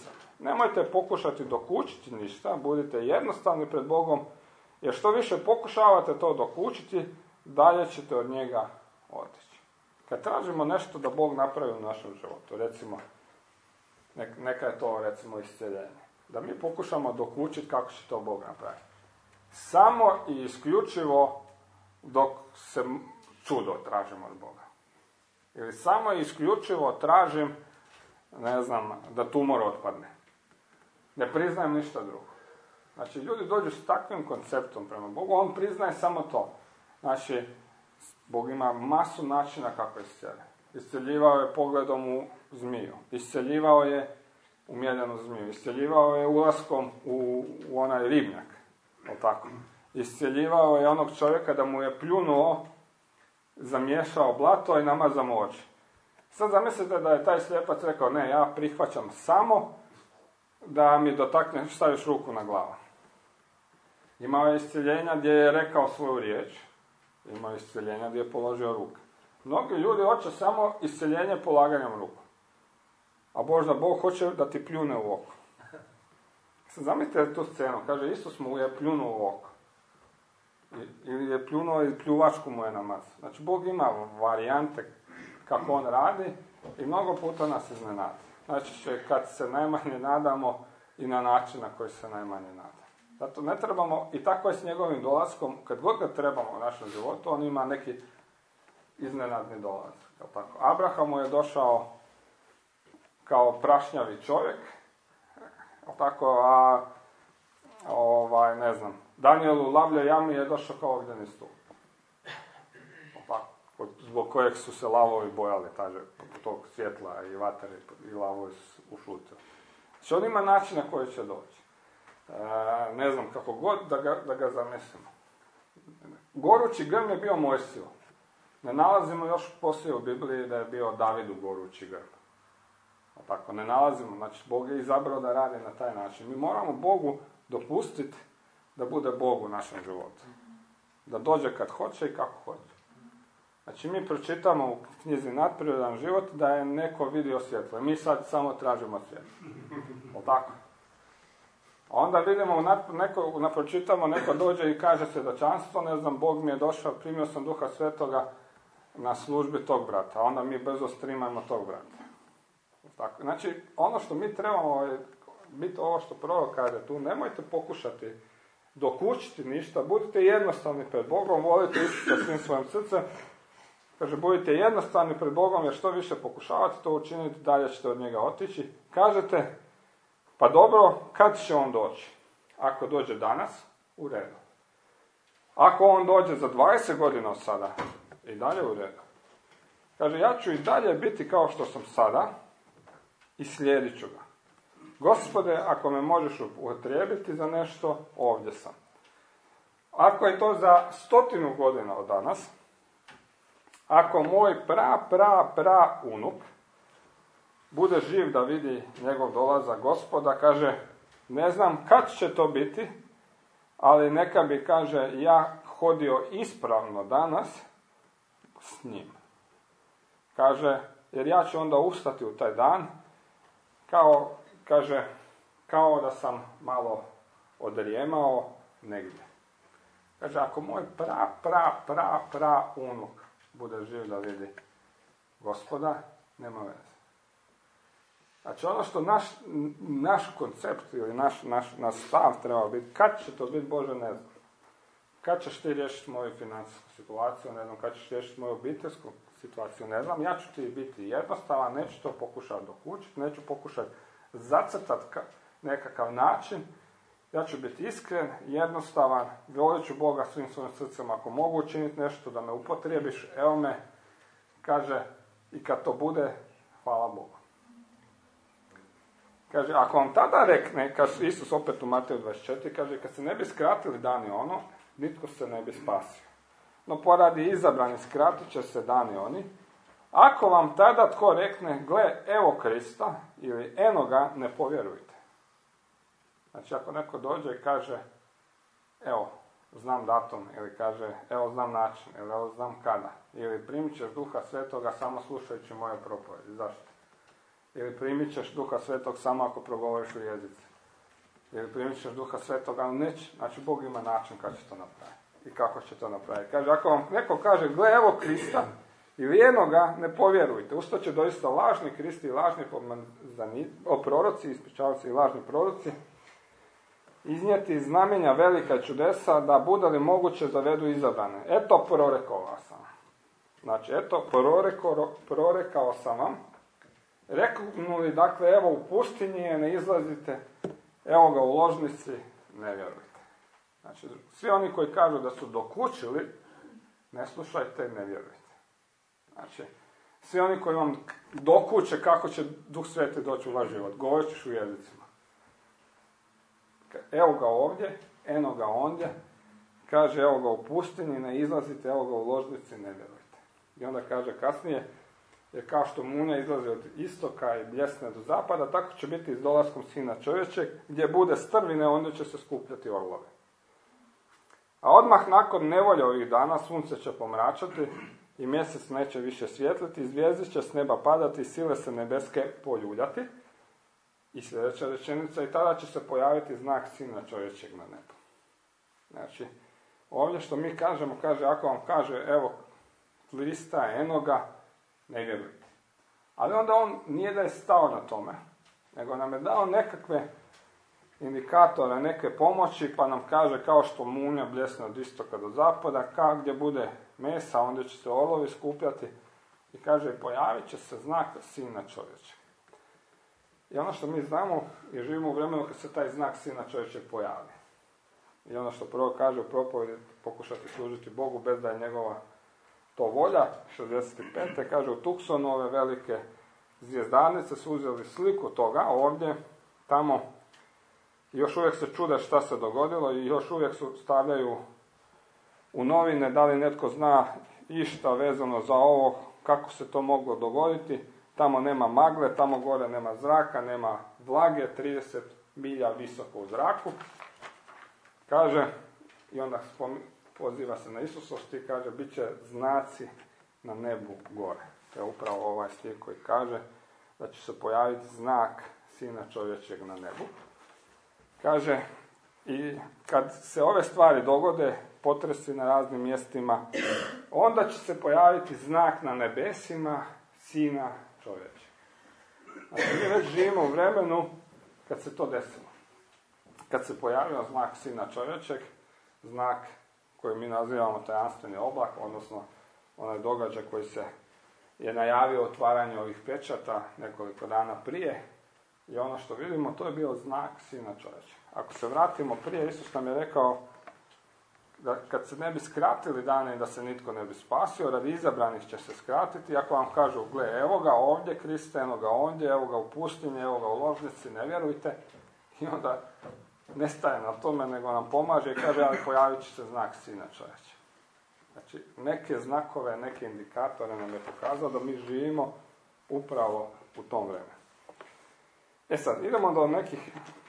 Nemojte pokušati dokučiti ništa, budite jednostavni pred Bogom, jer što više pokušavate to dokučiti, dalje ćete od njega otići. Kad tražimo nešto da Bog napravi u našem životu, recimo, neka je to recimo isceljenje, da mi pokušamo dokučiti kako će to Bog napraviti. Samo i isključivo dok se čudo tražimo od Boga. Ili samo i isključivo tražim, ne znam, da tumor otpadne. Ne priznajem ništa drugo. Znači, ljudi dođu s takvim konceptom prema Bogu, on priznaje samo to. Znači, Bog ima masu načina kako iscelje. Isceljivao je pogledom u zmiju. Isceljivao je u mjeljanu zmiju. Isceljivao je ulaskom u, u onaj ribnjak. O tako. Isceljivao je onog čovjeka da mu je pljunuo, zamiješao blato i namazao mu oči. Sad zamislite da je taj slijepac rekao, ne, ja prihvaćam samo da mi dotakneš, staviš ruku na glavu. Imao je isceljenja gdje je rekao svoju riječ. Imao je isceljenja gdje je položio ruke. Mnogi ljudi hoće samo isceljenje polaganjem ruku. A možda Bog hoće da ti pljune u oko. Sad zamislite tu scenu. Kaže, Isus mu je pljunuo u oko. Ili je pljunuo i pljuvačku mu je namazao. Znači, Bog ima varijante kako on radi i mnogo puta nas iznenadi. Znači, kad se najmanje nadamo i na način na koji se najmanje nada. Zato ne trebamo, i tako je s njegovim dolaskom, kad god ga trebamo u našem životu, on ima neki iznenadni dolaz. Tako? Abrahamu je došao kao prašnjavi čovjek, tako, a ovaj, ne znam, Danielu lavlja jami je došao kao ognjeni stup. Zbog kojeg su se lavovi bojali, taže, tog svjetla i vatre i lavovi ušutili. Znači, on ima način na koji će doći. E, ne znam, kako god da ga, da ga zamislimo. Gorući grm je bio Mojsiju. Ne nalazimo još poslije u Bibliji da je bio Davidu gorući grm. Tako, ne nalazimo. Znači, Bog je izabrao da radi na taj način. Mi moramo Bogu dopustiti da bude Bog u našem životu. Da dođe kad hoće i kako hoće. Znači, mi pročitamo u knjizi Nadprirodan život da je neko vidio svjetlo. Mi sad samo tražimo svjetlo. O tako? A onda vidimo, neko, pročitamo, neko dođe i kaže svjedočanstvo, ne znam, Bog mi je došao, primio sam Duha Svetoga na službi tog brata. A onda mi brzo streamamo tog brata. Tako. Znači, ono što mi trebamo je biti ovo što prorok kaže tu, nemojte pokušati dokučiti ništa, budite jednostavni pred Bogom, volite Isusa svim svojim srcem. Kaže, budite jednostavni pred Bogom, jer što više pokušavate to učiniti, dalje ćete od njega otići. Kažete, pa dobro, kad će on doći? Ako dođe danas, u redu. Ako on dođe za dvadeset godina od sada, i dalje u redu. Kaže, ja ću i dalje biti kao što sam sada i slijedit ću ga. Gospode, ako me možeš upotrijebiti za nešto, ovdje sam. Ako je to za stotinu godina od danas, ako moj pra, pra, pra unuk bude živ da vidi njegov dolazak Gospoda, kaže, ne znam kad će to biti, ali neka bi, kaže, ja hodio ispravno danas s njim. Kaže, jer ja ću onda ustati u taj dan, kao, kaže, kao da sam malo odrijemao negdje. Kaže, ako moj pra, pra, pra, pra unuk bude živ da vidi Gospoda, nema veze. Znači, ono što naš, naš koncept ili naš, naš, naš stav treba biti, kad će to biti, Bože, ne znam. Kad ćeš ti riješiti moju financijsku situaciju, ne znam, kad ćeš riješiti moju obiteljsku situaciju, ne znam, ja ću ti biti jednostavan, neću to pokušati dokučiti, neću pokušati zacrtati nekakav način, ja ću biti iskren, jednostavan, volit ću Boga svim svojim srcem, ako mogu učiniti nešto da me upotrijebiš, evo me, kaže, i kad to bude, hvala Bogu. Kaže, ako vam tada rekne, kaže Isus opet u Mateju dvadeset četiri, kaže, kad se ne bi skratili dani ono, nitko se ne bi spasio. No poradi izabrani skratit će se dani oni. Ako vam tada tko rekne, gle, evo Krista, ili eno ga, ne povjerujte. Znači, ako neko dođe i kaže, evo, znam datum, ili kaže, evo, znam način, ili evo, znam kada, ili primit ćeš Duha Svetoga samo slušajući moje propovjedi. Zašto? Ili primit ćeš Duha Svetog samo ako progovoriš u jezici. Ili primit ćeš Duha Svetog, ali neće. Znači, Bog ima način kako će to napraviti. I kako će to napraviti. Kaže, ako vam neko kaže, gle, evo Krista, ili jednoga, ne povjerujte. Usto će doista lažni Kristi i lažni o proroci, ispričavaju se i lažni proroci, iznijeti znamenja velika čudesa, da bude li moguće zavedu izabrane. Eto, prorokao sam. Znači, eto, proreko, prorekao sam vam. Reknuli, dakle, evo u pustinji je, ne izlazite, evo ga u ložnici, ne vjerujte. Znači, svi oni koji kažu da su dokučili, ne slušajte, ne vjerujte. Znači, svi oni koji vam dokuče kako će Duh Sveti doći u vaš život, govorit ćeš u jezicima. Evo ga ovdje, eno ga ondje, kaže evo ga u pustinji, ne izlazite, evo ga u ložnici, ne vjerujte. I onda kaže kasnije, jer kao što munja izlazi od istoka i bljesne do zapada, tako će biti i s dolaskom Sina čovječeg, gdje bude strvine, onda će se skupljati orlovi. A odmah nakon nevolje ovih dana sunce će pomračati i mjesec neće više svijetliti, zvijezde će s neba padati, sile se nebeske poljuljati. I sljedeća rečenica, i tada će se pojaviti znak Sina čovječeg na nebu. Znači, ovdje što mi kažemo, kaže, ako vam kaže, evo, Krista, enoga, ne vjerujte. Ali onda on nije da je stao na tome, nego nam je dao nekakve indikatore, neke pomoći, pa nam kaže kao što munja bljesne od istoka do zapada, kao gdje bude mesa, onda će se orlovi skupljati i kaže, pojavit će se znak Sina čovječeg. I ono što mi znamo, je živimo u vremenu kad se taj znak Sina čovječeg pojavi. I ono što prvo kaže u propovjedi, pokušati služiti Bogu bez da je njegova to volja, šezdeset pete kaže u Tucsonu ove velike zvjezdarnice su uzeli sliku toga, ovdje, tamo, još uvijek se čude šta se dogodilo i još uvijek su stavljaju u novine, da li netko zna išta vezano za ovo, kako se to moglo dogoditi. Tamo nema magle, tamo gore nema zraka, nema vlage, trideset milja visoko u zraku. Kaže, i onda spom, poziva se na Isusosti i kaže, bit će znaci na nebu gore. To je upravo ovaj stih koji kaže da će se pojaviti znak Sina čovječeg na nebu. Kaže, i kad se ove stvari dogode, potresi na raznim mjestima, onda će se pojaviti znak na nebesima Sina čovječeg. Znači, mi već živimo u vremenu kad se to desilo. Kad se pojavio znak Sina čovječeg, znak koji mi nazivamo tajanstveni oblak, odnosno onaj događaj koji se je najavio otvaranje ovih pečata nekoliko dana prije, i ono što vidimo, to je bio znak Sina čovječeg. Ako se vratimo prije, Isus nam je rekao da kad se ne bi skratili dane i da se nitko ne bi spasio, radi izabranih će se skratiti. Ako vam kažu, gle, evo ga ovdje Kriste, evo ga ondje, evo ga u pustinji, evo ga u ložnici, ne vjerujte. I onda ne staje na tome, nego nam pomaže i kaže, ali pojavit će se znak Sina čovječeg. Znači, neke znakove, neke indikatore nam je pokazao da mi živimo upravo u tom vremenu. E sad, idemo do nekih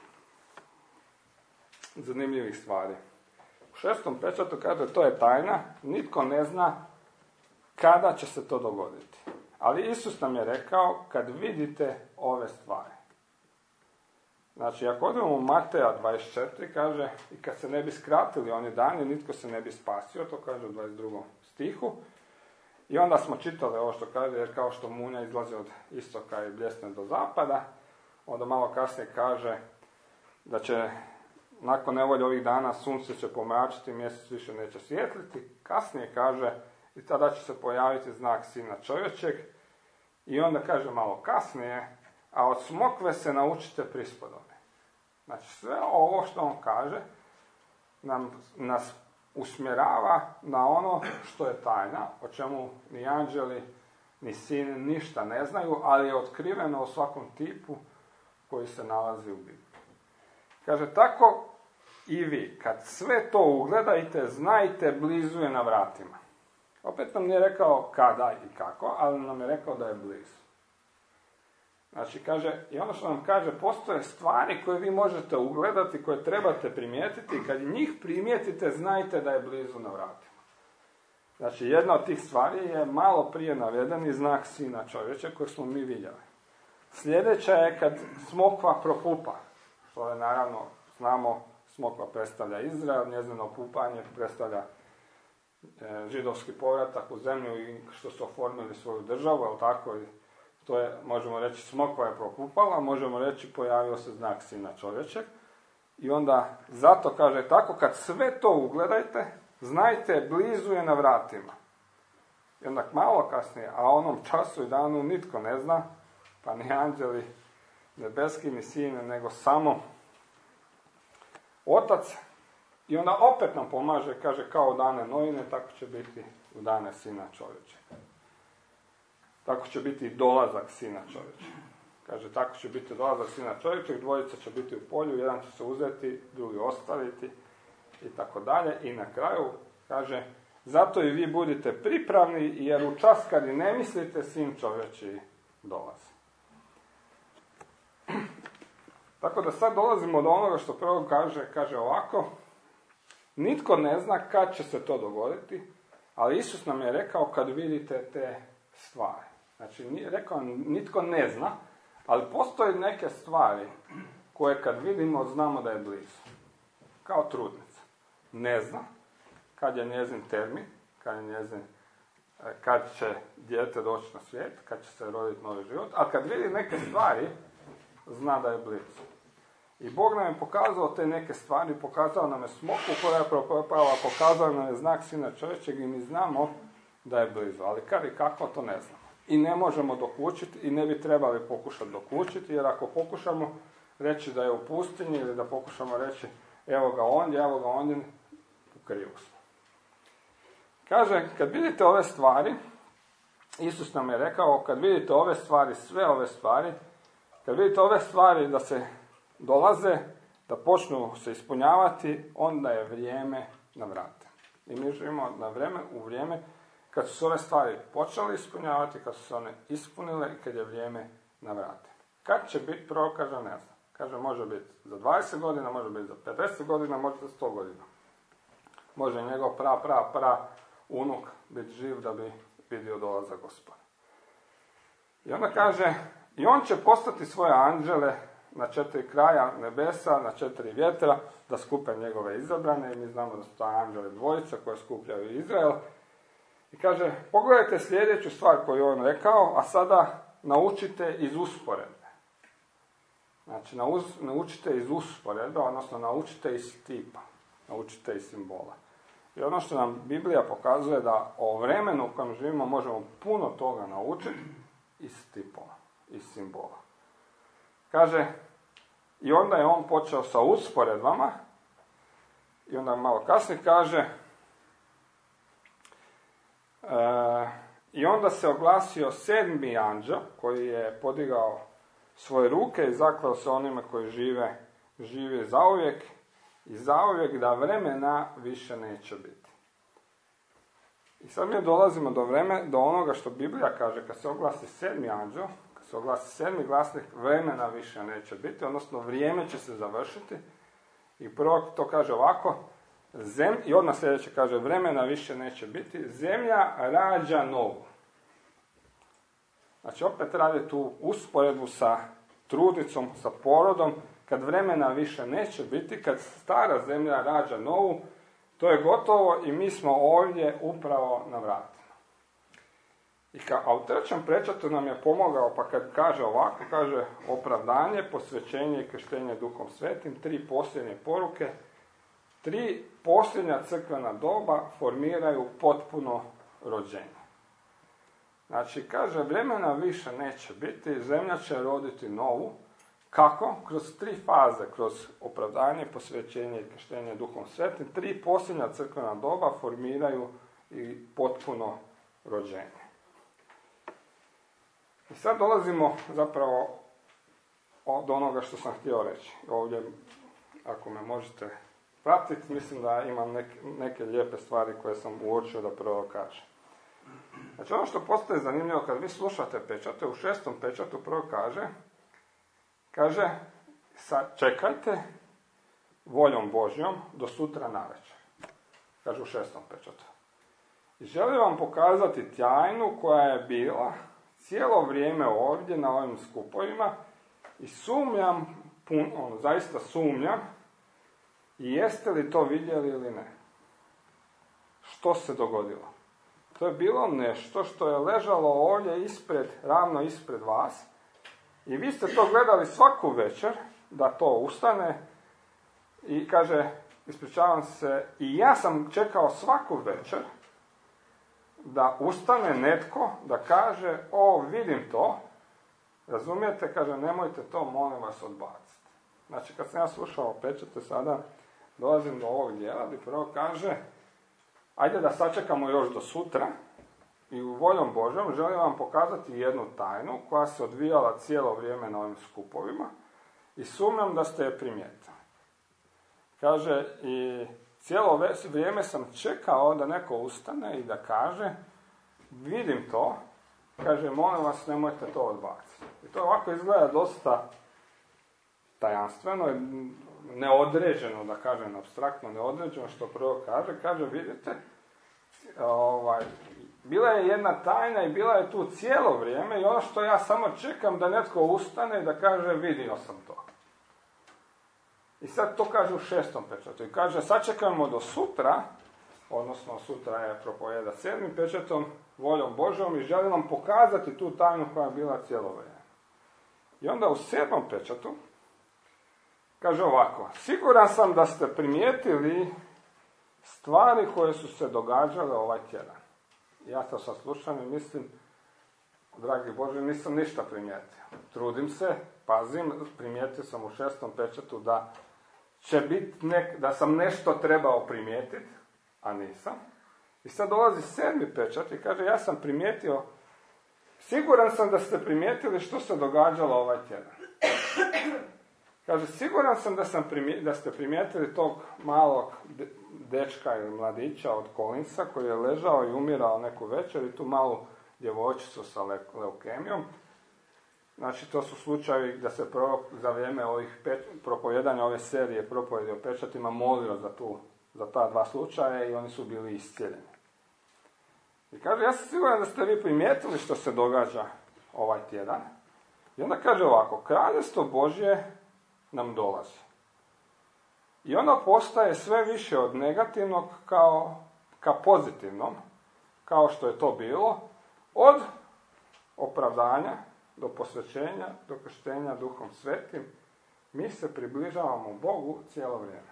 zanimljivih stvari. U šestom pečatu kaže, to je tajna, nitko ne zna kada će se to dogoditi. Ali Isus nam je rekao, kad vidite ove stvari. Znači, ako odemo u Mateja dvadeset četiri, kaže, i kad se ne bi skratili oni dani, nitko se ne bi spasio, to kaže u dvadeset drugom stihu. I onda smo čitali ovo što kaže, jer kao što munja izlazi od istoka i bljesne do zapada, onda malo kasnije kaže da će nakon nevolje ovih dana sunce će pomračiti, mjesec više neće svijetliti. Kasnije kaže, i tada će se pojaviti znak Sina čovječeg. I onda kaže malo kasnije, a od smokve se naučite prispodobe. Znači, sve ovo što on kaže nam, nas usmjerava na ono što je tajna, o čemu ni anđeli, ni sin ništa ne znaju, ali je otkriveno u svakom tipu koji se nalazi u Bibliji. Kaže, tako i vi, kad sve to ugledajte, znajte, blizu je na vratima. Opet nam nije rekao kada i kako, ali nam je rekao da je blizu. Znači, kaže, i ono što nam kaže, postoje stvari koje vi možete ugledati, koje trebate primijetiti, i kad njih primijetite, znajte da je blizu na vratima. Znači, jedna od tih stvari je malo prije navedeni znak Sina čovječeg kojeg smo mi vidjeli. Sljedeća je kad smokva propupa, što je naravno, znamo, smokva predstavlja Izrael, njezino pupanje predstavlja e, židovski povratak u zemlju i što su oformili svoju državu, ali tako i to je, možemo reći, smokva je propupala, možemo reći pojavio se znak Sina čovječeg. I onda, zato kaže tako, kad sve to ugledajte, znajte, blizu je na vratima. I onda malo kasnije, a onom času i danu nitko ne zna, pa ni anđeli nebeski, ni sine, nego samo Otac. I onda opet nam pomaže, kaže, kao dane Noine, tako će biti u dane Sina čovječeg. Tako će biti i dolazak Sina čovječeg. Kaže, tako će biti dolazak Sina čovječeg, dvojica će biti u polju, jedan će se uzeti, drugi ostaviti, i tako dalje. I na kraju, kaže, zato i vi budite pripravni, jer u čas kad i ne mislite, Sin čovječji dolazi. Tako da sad dolazimo do onoga što prvo kaže, kaže ovako, nitko ne zna kad će se to dogoditi, ali Isus nam je rekao kad vidite te stvari. Znači, rekao, nitko ne zna, ali postoje neke stvari koje kad vidimo znamo da je blizu. Kao trudnica. Ne zna kad je njezin termin, kad je njezin, kad će dijete doći na svijet, kad će se roditi novi život, a kad vidi neke stvari, zna da je blizu. I Bog nam je pokazao te neke stvari, pokazao nam je smokvu koja je propala, pokazao nam je znak Sina čovječeg i mi znamo da je blizu. Ali kad i kako, to ne znamo. I ne možemo dokučiti i ne bi trebali pokušati dokučiti, jer ako pokušamo reći da je u pustinji ili da pokušamo reći evo ga ondje, evo ga ondje, u krivu smo. Kaže, kad vidite ove stvari, Isus nam je rekao, kad vidite ove stvari, sve ove stvari, kad vidite ove stvari da se dolaze, da počnu se ispunjavati, onda je vrijeme na vrate. I mi živimo na vrijeme, u vrijeme kad su se ove stvari počeli ispunjavati, kad su se one ispunile i kad je vrijeme na vrate. Kad će biti, prorok kaže, ne znam. Kaže, može biti za dvadeset godina, može biti za pedeset godina, može za sto godina. Može njegov pra, pra, pra unuk biti živ da bi vidio dolazak Gospoda. I onda kaže, i on će poslati svoje anđele na četiri kraja nebesa, na četiri vjetra, da skupe njegove izabrane, i mi znamo da su ta anđele dvojica koje skupljaju Izrael. I kaže, pogledajte sljedeću stvar koju je on rekao, a sada naučite iz usporedbe. Znači, naučite iz usporedbe, odnosno naučite iz tipa, naučite iz simbola. I ono što nam Biblija pokazuje da o vremenu u kojem živimo možemo puno toga naučiti iz tipova, iz simbola. Kaže, i onda je on počeo sa usporedbama, i onda malo kasnije kaže, e, i onda se oglasio sedmi anđel, koji je podigao svoje ruke i zakleo se onima koji žive, žive zauvijek, i zauvijek da vremena više neće biti. I sad mi dolazimo do, vreme, do onoga što Biblija kaže, kad se oglasi sedmi anđel, kad se oglasi sedmi glasnik, vremena više neće biti, odnosno vrijeme će se završiti. I prvo to kaže ovako, zem, i odmah sljedeće kaže, vremena više neće biti, zemlja rađa novu. Znači opet radi tu usporedbu sa trudnicom, sa porodom, kad vremena više neće biti, kad stara zemlja rađa novu, to je gotovo i mi smo ovdje upravo na vratima. I ka, a u trećem prečatu nam je pomogao, pa kad kaže ovako, kaže opravdanje, posvećenje i krštenje Duhom Svetim, tri posljednje poruke, tri posljednja crkvena doba formiraju potpuno rođenje. Znači, kaže, vremena više neće biti, zemlja će roditi novu. Kako? Kroz tri faze, kroz opravdanje, posvećenje i krštenje Duhom Svetim, tri posljednja crkvena doba formiraju i potpuno rođenje. I sad dolazimo zapravo do onoga što sam htio reći. Ovdje, ako me možete pratiti, mislim da imam neke, neke lijepe stvari koje sam uočio da prvo kažem. Znači, ono što postaje zanimljivo kad vi slušate pečate, u šestom pečatu prvo kaže, kaže, sad čekajte voljom Božjom do sutra navečer. Kaže u šestom pečatu. I želim vam pokazati tajnu koja je bila cijelo vrijeme ovdje na ovim skupovima i sumnjam, pun, ono, zaista sumnjam, i jeste li to vidjeli ili ne? Što se dogodilo? To je bilo nešto što je ležalo ovdje ispred, ravno ispred vas, i vi ste to gledali svaku večer, da to ustane, i kaže, ispričavam se, i ja sam čekao svaku večer da ustane netko, da kaže, o, vidim to, razumijete, kaže, nemojte to, molim vas, odbaciti. Znači, kad sam ja slušao pečate, sada dolazim do ovog dijela, gdje prvo kaže, ajde da sačekamo još do sutra, i u voljom Božjom želim vam pokazati jednu tajnu koja se odvijala cijelo vrijeme na ovim skupovima i sumnjam da ste je primijetili. Kaže, i cijelo vrijeme sam čekao da neko ustane i da kaže, vidim to, kaže, molim vas, nemojte to odbaciti. I to ovako izgleda dosta tajanstveno, neodređeno, da kažem, apstraktno neodređeno, što prvo kaže, kaže, vidite, ovaj, bila je jedna tajna i bila je tu cijelo vrijeme i ono što ja samo čekam da netko ustane i da kaže, vidio sam to. I sad to kaže u šestom pečatu. I kaže, sačekajmo do sutra, odnosno sutra je propovjeda sedmim pečatom, voljom Božjom, i želim vam pokazati tu tajnu koja je bila cijelo vrijeme. I onda u sedmom pečatu kaže ovako, siguran sam da ste primijetili stvari koje su se događale ovaj tjedan. Ja to sad slušam i mislim, dragi Bože, nisam ništa primijetio. Trudim se, pazim, primijetio sam u šestom pečatu da će biti nek, da sam nešto trebao primijetiti, a nisam. I sad dolazi sedmi pečat i kaže, ja sam primijetio, siguran sam da ste primijetili što se događalo ovaj tjedan. Kaže, siguran sam da, sam primijetili, da ste primijetili tog malog dečka ili mladića od kolinca koji je ležao i umirao neku večer i tu malu djevojčicu sa leukemijom. Znači, to su slučajevi da se prorok za vrijeme ovih pet, propovedanja ove serije propovjedi o pečatima molio za, tu, za ta dva slučaja i oni su bili iscijeljeni. I kaže, ja sam siguran da ste vi primijetili što se događa ovaj tjedan. I onda kaže ovako, Kraljevstvo Božje nam dolazi. I ono postaje sve više od negativnog kao, ka pozitivnom, kao što je to bilo, od opravdanja do posvećenja, do krštenja Duhom Svetim, mi se približavamo Bogu cijelo vrijeme.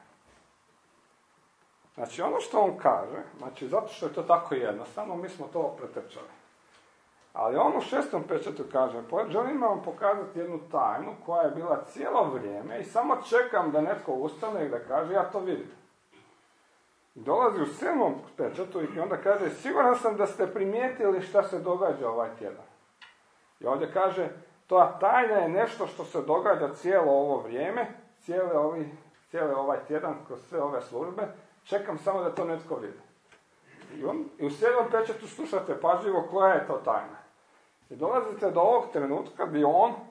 Znači, ono što on kaže, znači, zato što je to tako jednostavno, mi smo to pretrčali. Ali on u šestom pečatu kaže, želim vam pokazati jednu tajnu koja je bila cijelo vrijeme i samo čekam da netko ustane i da kaže, ja to vidim. I dolazi u sedmom pečatu i onda kaže, siguran sam da ste primijetili šta se događa ovaj tjedan. I ovdje kaže, ta tajna je nešto što se događa cijelo ovo vrijeme, cijele, ovi, cijele ovaj tjedan, kroz sve ove službe, čekam samo da to netko vidi. I, on, i u sedmom pečatu slušate pažljivo koja je to tajna. I dolazite do ovog trenutka gdje on e,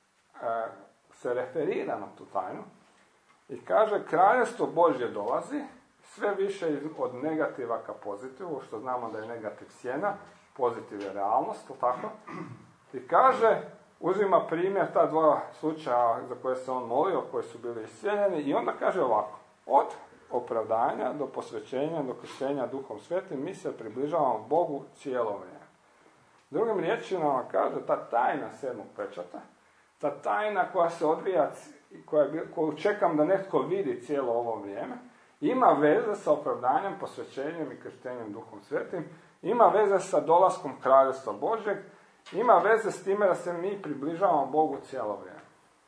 se referira na tu tajnu i kaže, Kraljevstvo Božje dolazi, sve više od negativa ka pozitivu, što znamo da je negativ sjena, pozitiv je realnost, to tako. I kaže, uzima primjer ta dva slučaja za koje se on molio, koji su bili iscijeljeni, i onda kaže ovako, od opravdanja do posvećenja, do krštenja Duhom Svetim, mi se približavamo Bogu cijelo vrijeme. Drugim riječima vam kaže, ta tajna sedmog pečata, ta tajna koja se odvija, koja, koju čekam da netko vidi cijelo ovo vrijeme, ima veze sa opravdanjem, posvećenjem i krštenjem Duhom Svetim, ima veze sa dolaskom Kraljevstva Božjeg, ima veze s time da se mi približavamo Bogu cijelo vrijeme.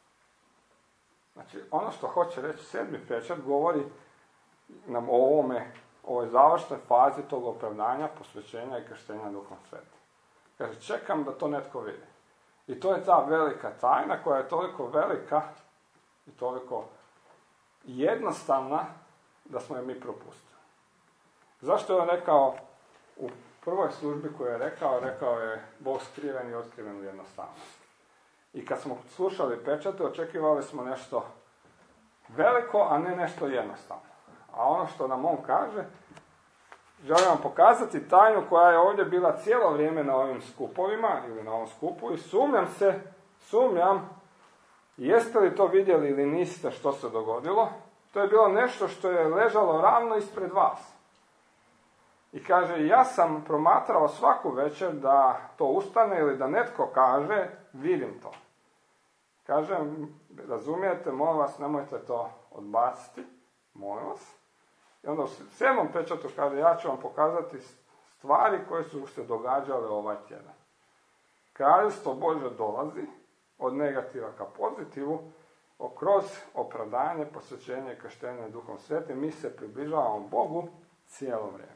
Znači, ono što hoće reći sedmi pečat govori nam o ovome, ovoj završnoj fazi tog opravdanja, posvećenja i krštenja Duhom Svetim. Kaže, čekam da to netko vidi. I to je ta velika tajna koja je toliko velika i toliko jednostavna da smo je mi propustili. Zašto je on rekao u prvoj službi koju je rekao, rekao je Bog skriven i otkriven u jednostavnosti. I kad smo slušali pečate, očekivali smo nešto veliko, a ne nešto jednostavno. A ono što nam on kaže, želim vam pokazati tajnu koja je ovdje bila cijelo vrijeme na ovim skupovima ili na ovom skupu i sumnjam se, sumnjam, jeste li to vidjeli ili niste što se dogodilo. To je bilo nešto što je ležalo ravno ispred vas. I kaže, ja sam promatrao svaku večer da to ustane ili da netko kaže, vidim to. Kažem, razumijete, molim vas, nemojte to odbaciti, molim vas. I onda u sedmom pečatu kaže, ja ću vam pokazati stvari koje su se događale ovaj tjedan. Kraljevstvo Božje dolazi od negativa ka pozitivu, kroz opravdanje, posvećenje i krštenje Duhom Svetim, mi se približavamo Bogu cijelo vrijeme.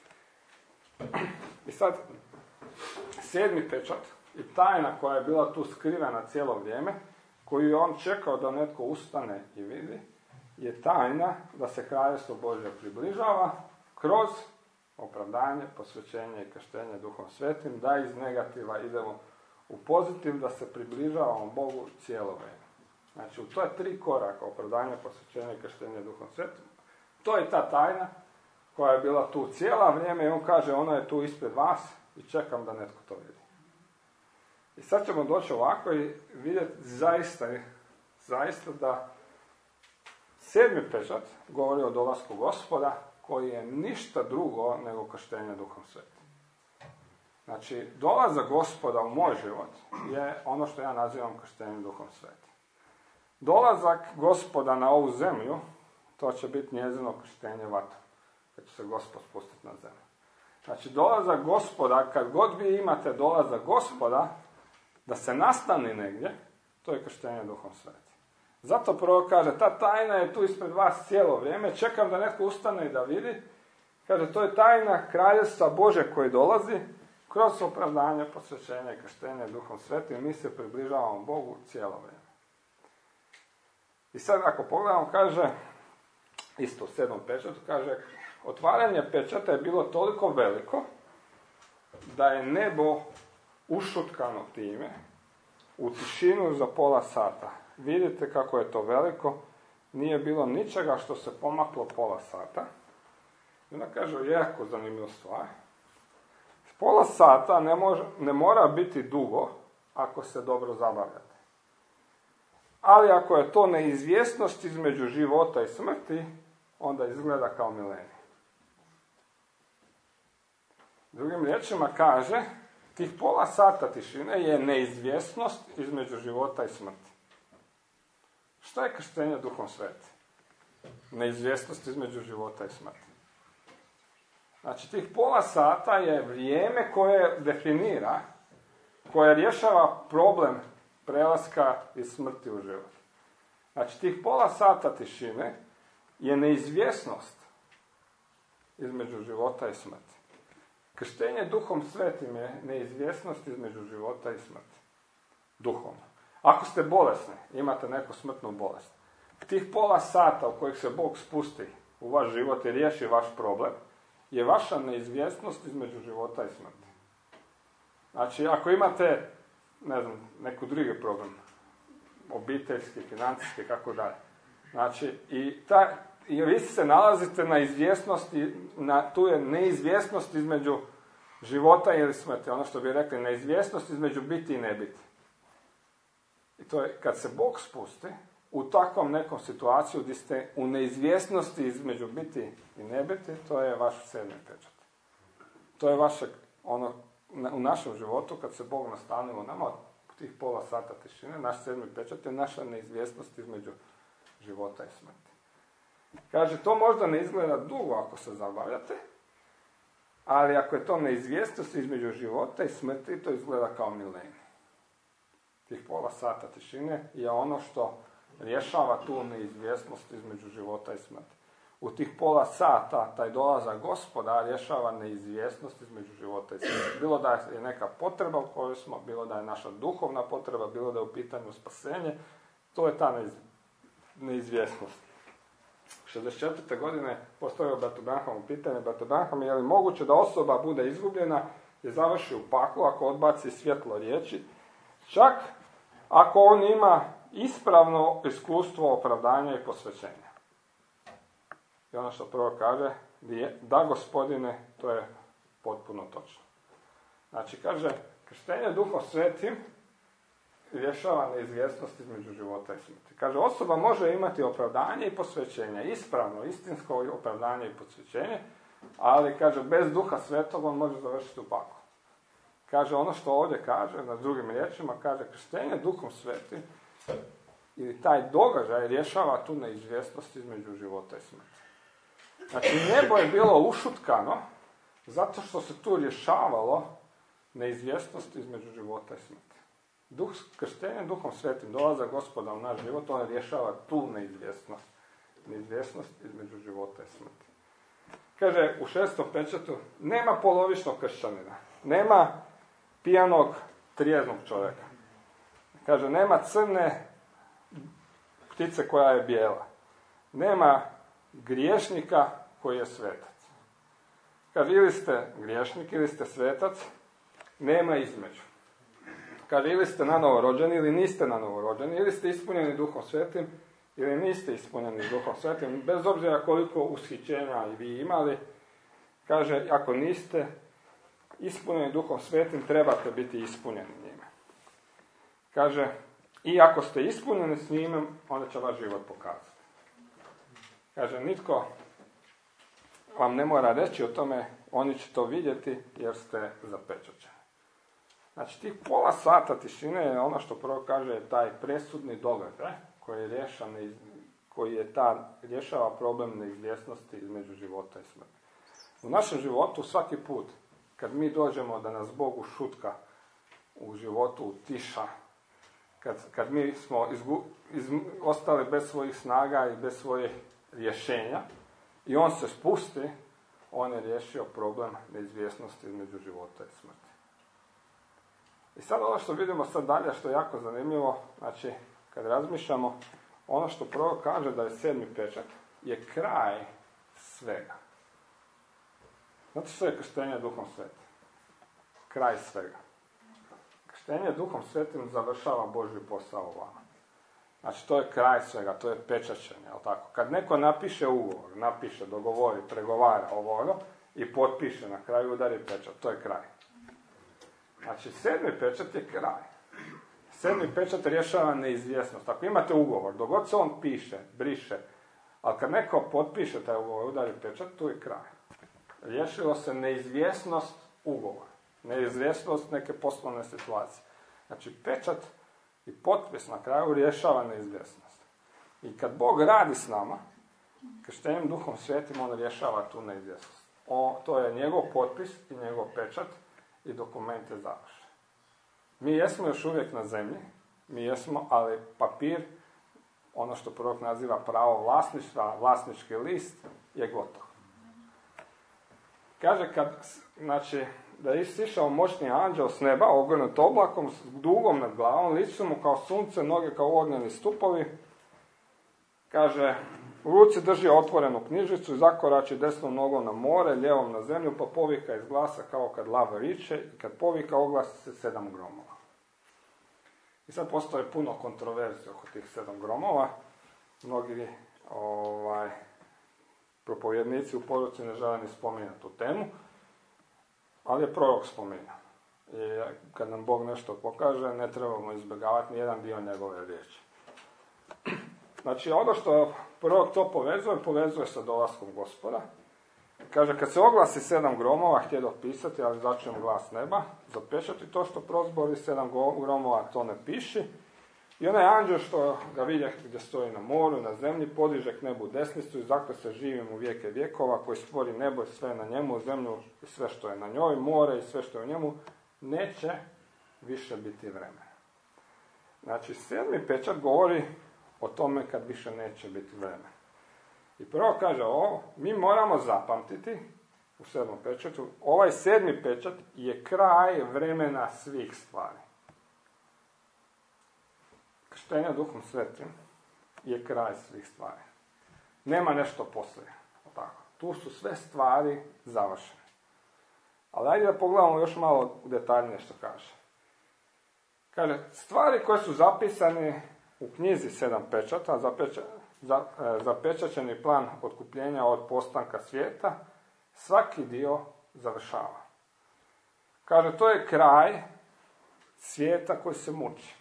I sad, sedmi pečat i tajna koja je bila tu skrivena cijelo vrijeme, koju je on čekao da netko ustane i vidi, je tajna da se Kraljevstvo Božje približava kroz opravdanje, posvećenje i krštenje Duhom Svetim, da iz negativa idemo u pozitiv, da se približavamo Bogu cijelo vrijeme. Znači, u to je tri koraka, opravdanje, posvećenje i krštenje Duhom Svetim. To je ta tajna koja je bila tu cijela vrijeme i on kaže, ona je tu ispred vas i čekam da netko to vidi. I sad ćemo doći ovako i vidjeti zaista, zaista da sedmi pečat govori o dolasku Gospoda, koji je ništa drugo nego krštenje Duhom Svetim. Znači, dolazak Gospoda u moj život je ono što ja nazivam krštenjem Duhom Svetim. Dolazak Gospoda na ovu zemlju, to će biti njezino krštenje vatrom, kad će se Gospod spustiti na zemlju. Znači, dolazak Gospoda, kad god vi imate dolazak Gospoda, da se nastani negdje, to je krštenje Duhom Svetim. Zato prvo kaže, ta tajna je tu ispred vas cijelo vrijeme, čekam da netko ustane i da vidi. Kaže, to je tajna Kraljevstva Bože koji dolazi kroz opravdanje, posvećenje i krštenje Duhom Svetim. Mi se približavamo Bogu cijelo vrijeme. I sad ako pogledamo, kaže, isto u sedmom pečatu, kaže, otvaranje pečata je bilo toliko veliko da je nebo ušutkano time u tišinu za pola sata. Vidite kako je to veliko, nije bilo ničega što se pomaklo pola sata. I onda kaže, jako zanimljiva stvar. Pola sata ne, može, ne mora biti dugo ako se dobro zabavljate. Ali ako je to neizvjesnost između života i smrti, onda izgleda kao milenij. Drugim riječima kaže, tih pola sata tišine je neizvjesnost između života i smrti. Šta je krštenje Duhom Svetim? Neizvjesnost između života i smrti. Znači, tih pola sata je vrijeme koje definira, koje rješava problem prelaska iz smrti u život. Znači, tih pola sata tišine je neizvjesnost između života i smrti. Krštenje Duhom Svetim je neizvjesnost između života i smrti. Duhovno. Ako ste bolesni, imate neku smrtnu bolest, tih pola sata u kojih se Bog spusti u vaš život i riješi vaš problem, je vaša neizvjesnost između života i smrti. Znači, ako imate, ne znam, neku drugi problem, obiteljski, financijski, kako dalje, znači, i, ta, i vi se nalazite na izvjesnosti, na, tu je neizvjesnost između života ili smrti, ono što bi rekli, neizvjesnost između biti i ne biti. I to je, kad se Bog spusti, u takvom nekom situaciju gdje ste u neizvjesnosti između biti i ne biti, to je vaš sedmi pečat. To je vaše, ono, u našem životu, kad se Bog nastane u nama, tih pola sata tišine, naš sedmi pečat je naša neizvjesnost između života i smrti. Kaže, to možda ne izgleda dugo ako se zabavljate, ali ako je to neizvjesnost između života i smrti, to izgleda kao milenij. Tih pola sata tišine je ono što rješava tu neizvjesnost između života i smrti. U tih pola sata taj dolazak Gospoda rješava neizvjesnost između života i smrti. Bilo da je neka potreba u kojoj smo, bilo da je naša duhovna potreba, bilo da je u pitanju spasenje, to je ta neizvjesnost. šezdeset četvrte godine postavio Bratu Branhamu pitanje, Bratu Branham, je li moguće da osoba bude izgubljena i završi u paklu ako odbaci svjetlo riječi, čak ako on ima ispravno iskustvo opravdanja i posvećenja. I ono što prvo kaže, Da, Gospodine, to je potpuno točno. Znači, kaže, krštenje Duhom Svetim rješava neizvjesnost između života i smrti. Kaže, osoba može imati opravdanje i posvećenje, ispravno, istinsko opravdanje i posvećenje, ali, kaže, bez Duha Svetog on može završiti u paklu. Kaže, ono što ovdje kaže, na drugim riječima, kaže, krštenje Duhom Svetim ili taj događaj rješava tu neizvjesnost između života i smrti. Znači, nebo je bilo ušutkano zato što se tu rješavalo neizvjesnost između života i smrti. Duh, krštenje Duhom Svetim, dolazak Gospoda u naš život, on rješava tu neizvjesnost. Neizvjesnost između života i smrti. Kaže u šestom pečatu, nema polovičnog kršćanina, nema pijanog trijeznog čovjeka. Kaže, nema crne ptice koja je bijela. Nema griješnika koji je svetac. Kaže, ili ste griješnik, ili ste svetac, nema između. Kaže, ili ste nanovo rođeni, ili niste nanovo rođeni, ili ste ispunjeni Duhom Svetim, ili niste ispunjeni Duhom Svetim, bez obzira koliko ushićenja i vi imali. Kaže, ako niste ispunjeni Duhom Svetim, trebate biti ispunjeni njime. Kaže, i ako ste ispunjeni s njime, onda će vaš život pokazati. Kaže, nitko vam ne mora reći o tome, oni će to vidjeti jer ste zapečaćeni. Znači, tih pola sata tišine je ono što prvo kaže je taj presudni događaj koji, rješa, koji je ta, rješava problem neizvjesnosti između života i smrti. U našem životu svaki put kad mi dođemo da nas Bog ušutka u životu, u tiša, kad, kad mi smo izgu, iz, ostali bez svojih snaga i bez svojih rješenja i on se spusti, on je riješio problem neizvjesnosti između života i smrti. I sad ono što vidimo sad dalje, što je jako zanimljivo, znači, kad razmišljamo, ono što prvo kaže da je sedmi pečat, je kraj svega. Znate što je krštenje Duhom Svetim? Kraj svega. Krštenje Duhom Svetim završava Božji posao u vama. Znači, to je kraj svega, to je pečaćenje, jel tako? Kad neko napiše ugovor, napiše, dogovori, pregovara ovo ono i potpiše, na kraju udari pečat, to je kraj. Znači, sedmi pečat je kraj. Sedmi pečat rješava neizvjesnost. Ako imate ugovor, dok god se on piše, briše, ali kad neko potpiše taj ugovor, udari pečat, tu je kraj. Riješilo se neizvjesnost ugovora. Neizvjesnost neke poslovne situacije. Znači, pečat i potpis na kraju rješava neizvjesnost. I kad Bog radi s nama, krštenjem Duhom Svetim, on rješava tu neizvjesnost. O, to je njegov potpis i njegov pečat i dokument je završen. Mi jesmo još uvijek na zemlji, mi jesmo, ali papir, ono što prorok naziva pravo vlasništva, vlasnički list, je gotov. Kaže, kad, znači, da je isišao moćni anđeo s neba, ogrnut oblakom, s dugom nad glavom, lice mu kao sunce, noge kao ognjeni stupovi. Kaže, u ruci drži otvorenu knjižicu i zakorači desnom nogom na more, lijevom na zemlju, pa povika iz glasa kao kad lava viče i kad povika oglasi se sedam gromova. I sad postoje puno kontroverzije oko tih sedam gromova. Mnogi ovaj, propovjednici u poruci ne žele ni spominjati tu temu, ali je prorok spominjao. I kad nam Bog nešto pokaže, ne trebamo izbjegavati nijedan dio njegove riječi. Znači, ono što prorok to povezuje, povezuje sa dolaskom Gospoda. Kaže, kad se oglasi sedam gromova, htje dopisati, ali začujem glas neba, zapečati to što prozbori sedam gromova, to ne piši. I onaj anđeo što ga vidje gdje stoji na moru, na zemlji, podiže k nebu desnicu i zakle se živim u vijeke vjekova, koji stvori nebo i sve na njemu, zemlju i sve što je na njoj, more i sve što je u njemu, neće više biti vremena. Znači, sedmi pečat govori o tome kad više neće biti vremena. I prvo kaže ovo, mi moramo zapamtiti u sedmom pečatu, ovaj sedmi pečat je kraj vremena svih stvari. Krštenje Duhom Svetim je kraj svih stvari. Nema nešto poslije. Tako. Tu su sve stvari završene. Ali ajde da pogledamo još malo detaljnije što kaže. Kaže, stvari koje su zapisane u knjizi sedam pečata, zapeča, za, e, zapečaćeni plan otkupljenja od postanka svijeta, svaki dio završava. Kaže, to je kraj svijeta koji se muči.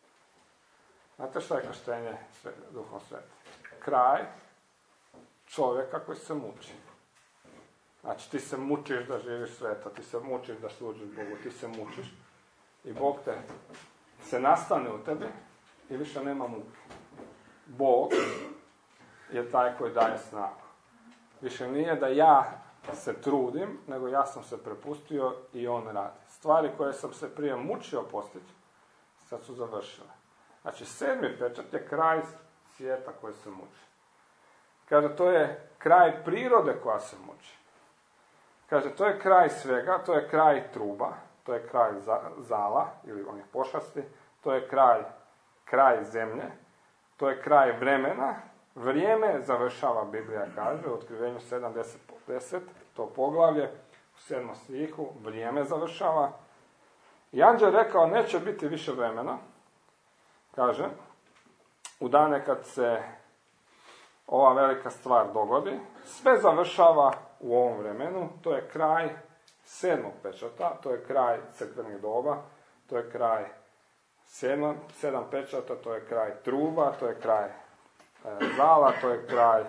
Znate šta je krštenje Duhom Svetim? Kraj čovjeka koji se muči. Znači, ti se mučiš da živiš sveto, ti se mučiš da služiš Bogu, ti se mučiš i Bog te se nastane u tebi i više nema muke. Bog je taj koji daje snagu. Više nije da ja se trudim, nego ja sam se prepustio i on radi. Stvari koje sam se prije mučio postići, sad su završile. Znači, sedmi pečat je kraj svijeta koji se muči. Kaže, to je kraj prirode koja se muči. Kaže, to je kraj svega, to je kraj truba, to je kraj zala ili onih pošasti, to je kraj, kraj zemlje, to je kraj vremena. Vrijeme završava, Biblija kaže, u Otkrivenju sedam, deset, deset, to poglavlje, u sedmom stihu, vrijeme završava. I anđel rekao, neće biti više vremena, kaže, u dane kad se ova velika stvar dogodi, sve završava u ovom vremenu, to je kraj sedmog pečata, to je kraj crkvenih doba, to je kraj sedam, sedam pečata, to je kraj truba, to je kraj e, zala, to je kraj,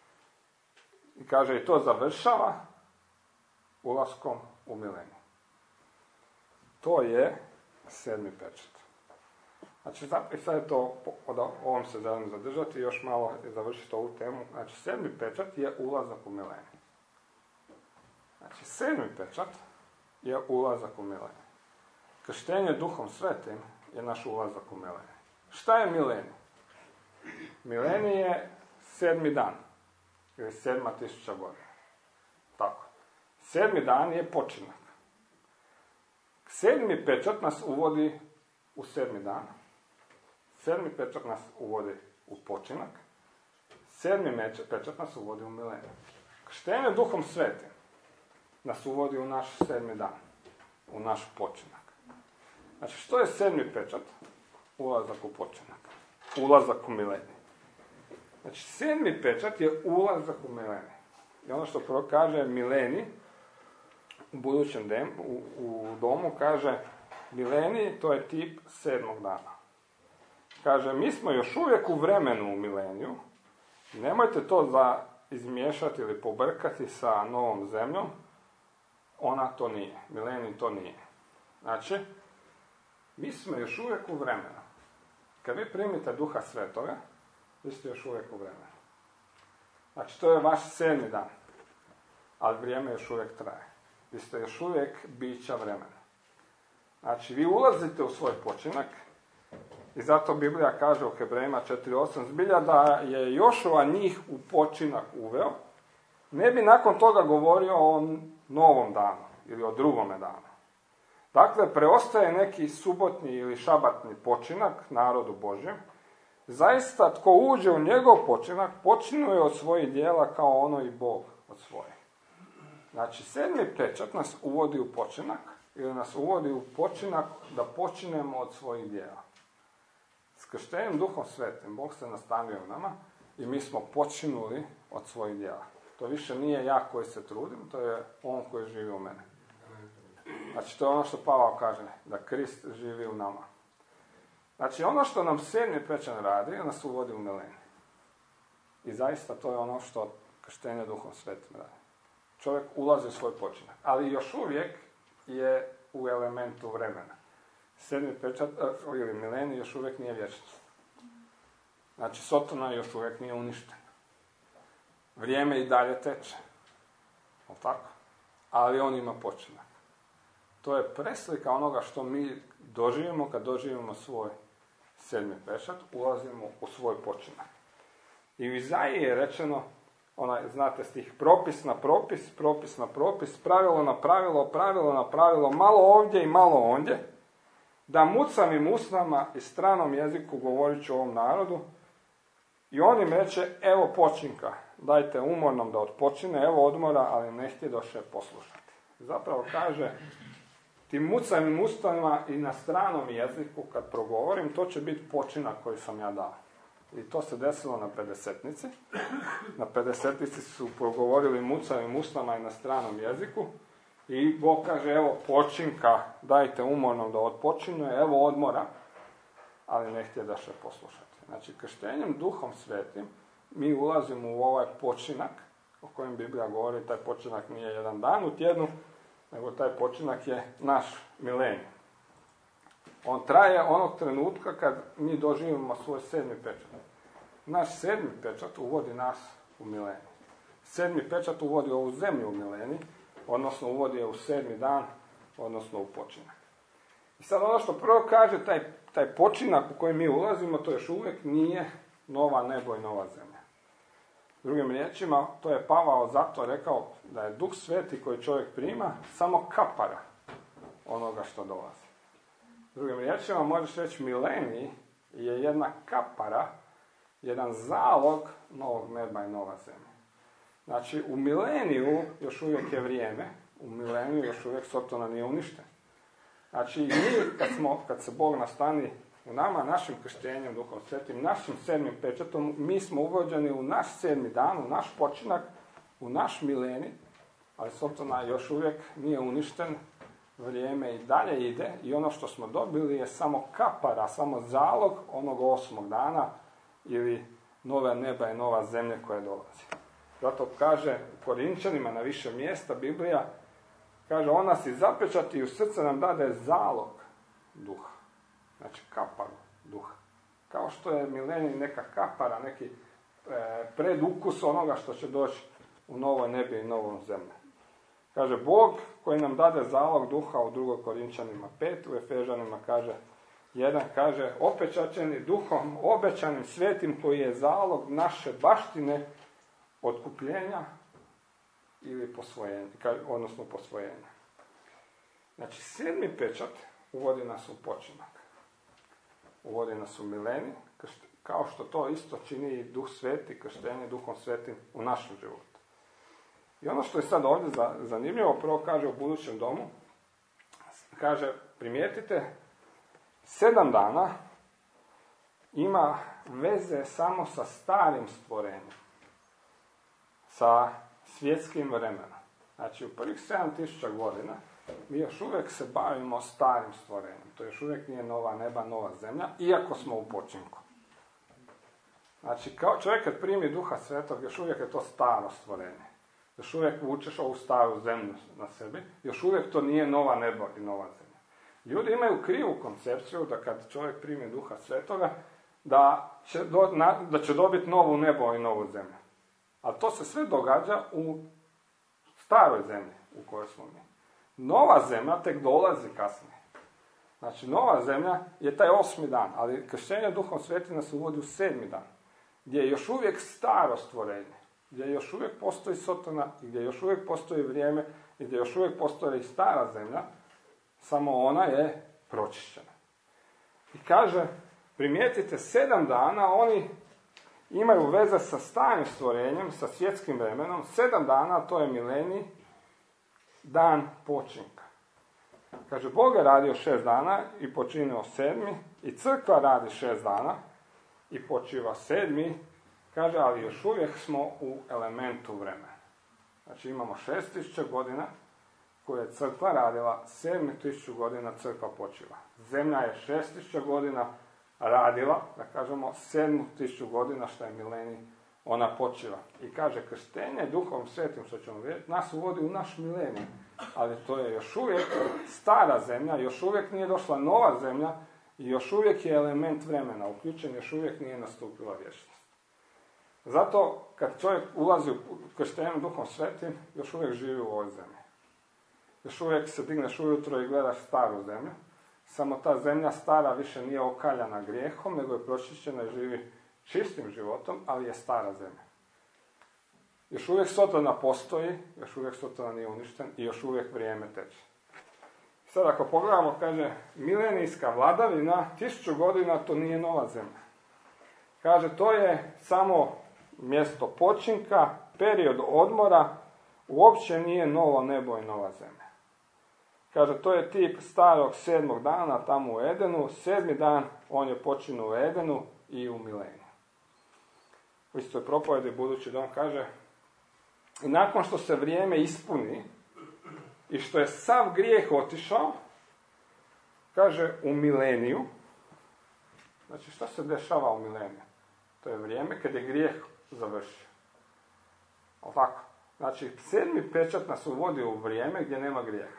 i kaže, i to završava ulaskom u milenij. To je sedmi pečat. Znači, i sad je to, od ovom se želim zadržati, još malo završiti ovu temu. Znači, sedmi pečat je ulazak u milenij. Znači, sedmi pečat je ulazak u milenij. Krštenje Duhom Svetim je naš ulazak u milenij. Šta je milenij? Milenij je sedmi dan, ili sedma tisuća godina. Tako. Sedmi dan je počinak. Sedmi pečat nas uvodi u sedmi dan. Sedmi pečat nas uvodi u počinak. Sedmi pečat nas uvodi u milenij. Krštenje Duhom Svetim nas uvodi u naš sedmi dan, u naš počinak. Znači, što je sedmi pečat? Ulazak u počinak. Ulazak u milenij. Znači, sedmi pečat je ulazak u milenij. I ono što prvo kaže milenij, u budućem dem, u, u domu kaže milenij, to je tip sedmog dana. Kaže, mi smo još uvijek u vremenu u mileniju, nemojte to za izmiješati ili pobrkati sa novom zemljom, ona to nije, milenij to nije. Znači, mi smo još uvijek u vremenu. Kad vi primite Duha Svetoga, vi ste još uvijek u vremenu. Znači, to je vaš sedmi dan, ali vrijeme još uvijek traje. Vi ste još uvijek bića vremena. Znači, vi ulazite u svoj počinak i zato Biblija kaže u Hebrejima četiri osam zbilja da je Jošua njih u počinak uveo, ne bi nakon toga govorio o novom danu ili o drugome danu. Dakle, preostaje neki subotni ili šabatni počinak narodu Božjem. Zaista, tko uđe u njegov počinak, počinuje od svojih djela kao ono i Bog od svojih. Znači, sedmi pečat nas uvodi u počinak, ili nas uvodi u počinak da počinemo od svojih djela. S krštenjem Duhom Svetim Bog se nastanio u nama i mi smo počinuli od svojih djela. To više nije ja koji se trudim, to je on koji živi u mene. Znači, to je ono što Pavao kaže, da Krist živi u nama. Znači, ono što nam sedmi pečat radi, nas uvodi u milenij. I zaista to je ono što krštenje Duhom Svetim radi. Čovjek ulazi u svoj počinak, ali još uvijek je u elementu vremena. Sedmi pečat, ili milenij, još uvijek nije vječnost. Znači, Sotona još uvijek nije uništen. Vrijeme i dalje teče. O tako? Ali on ima počinak. To je preslika onoga što mi doživimo kad doživimo svoj sedmi pečat, ulazimo u svoj počinak. I u Izaiji je rečeno, onaj, znate stih, propis na propis, propis na propis, pravilo na pravilo, pravilo na pravilo, malo ovdje i malo ondje, da mucavim usnama i stranom jeziku govorit ću ovom narodu, i on im reče, evo počinka, dajte umornom da odpočine, evo odmora, ali ne htjedoše poslušati. Zapravo kaže, tim mucavim usnama i na stranom jeziku, kad progovorim, to će biti počinak koji sam ja dao. I to se desilo na pedesetnici. Na pedesetnici su progovorili mucavim usnama i na stranom jeziku. I Bog kaže, evo počinka, dajte umornom da odpočinje, evo odmora, ali ne htjedaše poslušati. Znači, krštenjem Duhom Svetim mi ulazimo u ovaj počinak, o kojem Biblija govori, taj počinak nije jedan dan u tjednu, nego taj počinak je naš milenij. On traje onog trenutka kad mi doživimo svoj sedmi pečat. Naš sedmi pečat uvodi nas u milenij. Sedmi pečat uvodi ovu zemlju u milenij, odnosno uvodi je u sedmi dan, odnosno u počinak. I sad ono što prvo kaže, taj, taj počinak u koji mi ulazimo, to još uvijek nije nova nebo i nova zemlja. Drugim riječima, to je Pavao zato rekao da je Duh Sveti koji čovjek prima samo kapara onoga što dolazi. Drugim riječima, možeš reći milenij je jedna kapara, jedan zalog novog neba i nova zemlja. Znači, u mileniju još uvijek je vrijeme, u mileniju još uvijek Sotona nije uništen. Znači, mi, kad, smo, kad se Bog nastani u nama, našim krštenjem Duhom Svetim, našim sedmim pečatom, mi smo uvođeni u naš sedmi dan, u naš počinak, u naš milenij, ali Sotona još uvijek nije uništen, vrijeme i dalje ide i ono što smo dobili je samo kapara, samo zalog onog osmog dana ili nove neba i nova zemlja koja dolazi. Zato kaže u Korinčanima na više mjesta Biblija, kaže, on nas i zapečati i u srce nam dade zalog duha. Znači kaparu duha. Kao što je milenij neka kapara, neki e, predukus onoga što će doći u novoj nebi i novom zemlji. Kaže, Bog koji nam dade zalog duha u drugom Korinčanima pet, u Efežanima kaže, jedan kaže, opečaćeni duhom, obećanim svetim koji je zalog naše baštine, otkupljenja ili posvojenja, odnosno posvojenja. Znači, sedmi pečat uvodi nas u počinak. Uvodi nas u milenij, kao što to isto čini i Duh Sveti, krštenje Duhom Svetim u našem životu. I ono što je sad ovdje zanimljivo, prvo kaže u budućem domu, kaže, primijetite, sedam dana ima veze samo sa starim stvorenjem, sa svjetskim vremenom. Znači, u prvih sedam tisuća godina mi još uvijek se bavimo starim stvorenjem. To još uvijek nije nova neba, nova zemlja, iako smo u počinku. Znači, kao čovjek kad primi Duha Svetog, još uvijek je to staro stvorenje. Još uvijek vučeš ovu staru zemlju na sebi, još uvijek to nije nova nebo i nova zemlja. Ljudi imaju krivu koncepciju da kad čovjek primi Duha Svetoga, da će, do, na, da će dobiti novu nebo i novu zemlju. Ali to se sve događa u staroj zemlji u kojoj smo mi. Nova zemlja tek dolazi kasnije. Znači, nova zemlja je taj osmi dan, ali krštenje Duhom Svetim nas uvodi u sedmi dan, gdje je još uvijek staro stvorenje, gdje još uvijek postoji Sotona i gdje još uvijek postoji vrijeme i gdje još uvijek postoji i stara zemlja, samo ona je pročišćena. I kaže, primijetite, sedam dana oni imaju veze sa starim stvorenjem, sa svjetskim vremenom. Sedam dana, to je milenij, dan počinka. Kaže, Bog je radio šest dana i počinio sedmi, i crkva radi šest dana i počiva sedmi, kaže, ali još uvijek smo u elementu vremena. Znači, imamo šest tisuća godina koje je crkva radila, sedam tisuća godina crkva počiva. Zemlja je šest tisuća godina radila, da kažemo, sedam tisuća godina što je milenij, ona počiva. I kaže, krštenje Duhom Svetim, što ćemo vidjeti, nas uvodi u naš milenij. Ali to je još uvijek stara zemlja, još uvijek nije došla nova zemlja i još uvijek je element vremena uključen, još uvijek nije nastupila vječnost. Zato, kad čovjek ulazi u krštenje Duhom Svetim, još uvijek živi u ovoj zemlji. Još uvijek se digneš ujutro i gledaš staru zemlju, samo ta zemlja stara više nije okaljana grijehom, nego je pročišćena i živi čistim životom, ali je stara zemlja. Još uvijek Sotona postoji, još uvijek Sotona nije uništen i još uvijek vrijeme teče. Sad ako pogledamo, kaže, milenijska vladavina, tisuću godina, to nije nova zemlja. Kaže, to je samo mjesto počinka, period odmora, uopće nije novo nebo i nova zemlja. Kaže, to je tip starog sedmog dana tamo u Edenu, sedmi dan on je počinio u Edenu i u mileniju. u istoj propovedi, budući da on kaže: i nakon što se vrijeme ispuni i što je sav grijeh otišao, kaže, u mileniju. Znači, što se dešava u mileniju? To je vrijeme kad je grijeh završio. Ali tako? Znači, sedmi pečat nas uvodi u vrijeme gdje nema grijeha.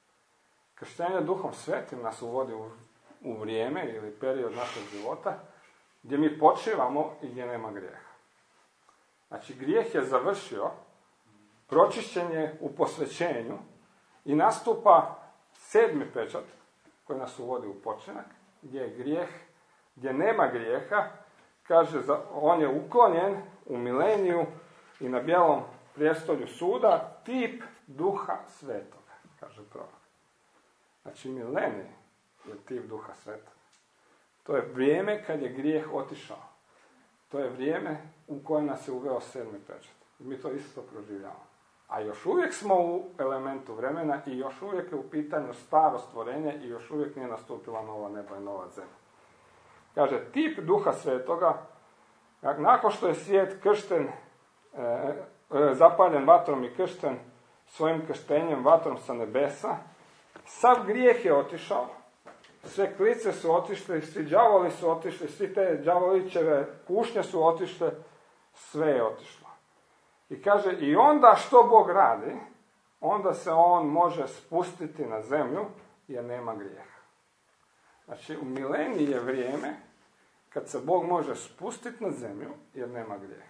Krštenje Duhom Svetim nas uvodi u, u vrijeme ili period našeg života gdje mi počivamo i gdje nema grijeha. Znači, grijeh je završio, pročišćen je u posvećenju i nastupa sedmi pečat koji nas uvodi u počinak, gdje je grijeh, gdje nema grijeha, kaže, on je uklonjen u mileniju i na bijelom prijestolju suda, tip Duha Svetoga, kaže prorok. Znači, milenij je tip Duha Svetoga. To je vrijeme kad je grijeh otišao. To je vrijeme u kojem nas je uveo sedmi pečat. Mi to isto proživljavamo. A još uvijek smo u elementu vremena i još uvijek je u pitanju staro stvorenje i još uvijek nije nastupila nova nebo i nova zemlja. Kaže, tip Duha Svetoga, nakon što je svijet kršten, e, e, zapaljen vatrom i kršten svojim krštenjem vatrom sa nebesa, sav grijeh je otišao, sve klice su otišle, svi đavoli su otišli, svi te đavolićeve kušnje su otišle, sve je otišlo. I kaže, i onda što Bog radi, onda se on može spustiti na zemlju jer nema grijeha. Znači, u mileniji je vrijeme kad se Bog može spustiti na zemlju jer nema grijeha.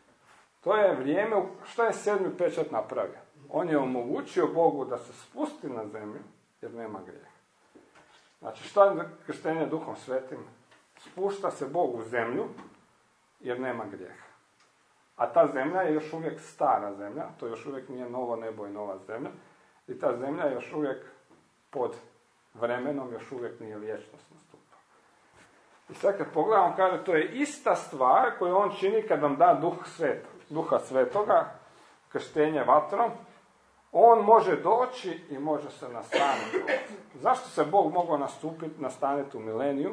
To je vrijeme, što je sedmi pečat napravio? On je omogućio Bogu da se spusti na zemlju jer nema grijeha. Znači, što je krštenje Duhom Svetim? Spušta se Bog u zemlju jer nema grijeha. A ta zemlja je još uvijek stara zemlja, to još uvijek nije novo nebo i nova zemlja, i ta zemlja je još uvijek pod vremenom, još uvijek nije vječnost nastupa. I sad kad pogledamo, kaže, to je ista stvar koju on čini kad nam da duh svet, Duha Svetoga, krštenje vatrom, on može doći i može se nastaniti. Zašto se Bog mogao nastupiti, nastaniti u mileniju?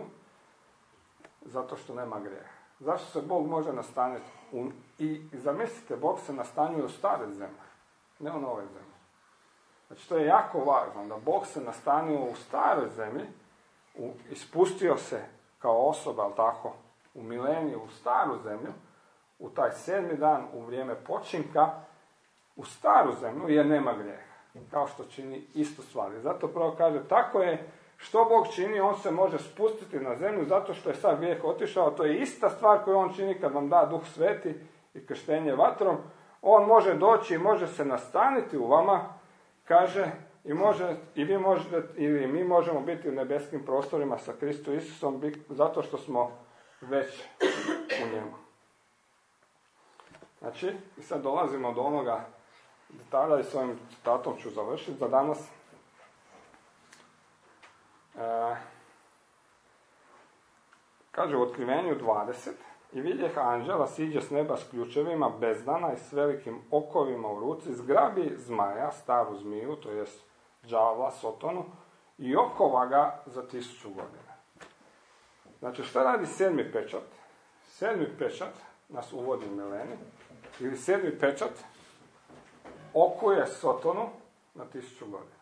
Zato što nema grijeha. Zašto se Bog može nastaniti? U, I zamislite, Bog se nastanjuje u stare zemlje, ne u nove zemlje. Znači, to je jako važno, da Bog se nastanio u staroj zemlji, u, ispustio se kao osoba, ali tako, u mileniju, u staru zemlju, u taj sedmi dan, u vrijeme počinka, u staru zemlju, jer nema grijeha. Kao što čini istu stvar. I zato pravo kaže, tako je, što Bog čini, on se može spustiti na zemlju zato što je sad grijeh otišao. To je ista stvar koju on čini kad vam da Duh Sveti i krštenje vatrom. On može doći i može se nastaniti u vama, kaže, i, može, i vi možete, ili mi možemo biti u nebeskim prostorima sa Kristom Isusom zato što smo već u njemu. Znači, i sad dolazimo do onoga detalja i s ovim citatom ću završiti za danas. E, kaže u Otkrivenju dvadeset, i vidjeh anđela siđe s neba s ključevima bezdana i s velikim okovima u ruci, zgrabi zmaja, staru zmiju, to jest đavla, Sotonu, i okova ga za tisuću godina. Znači, šta radi sedmi pečat? Sedmi pečat nas uvodi u milenij, ili sedmi pečat okuje Sotonu na tisuću godina.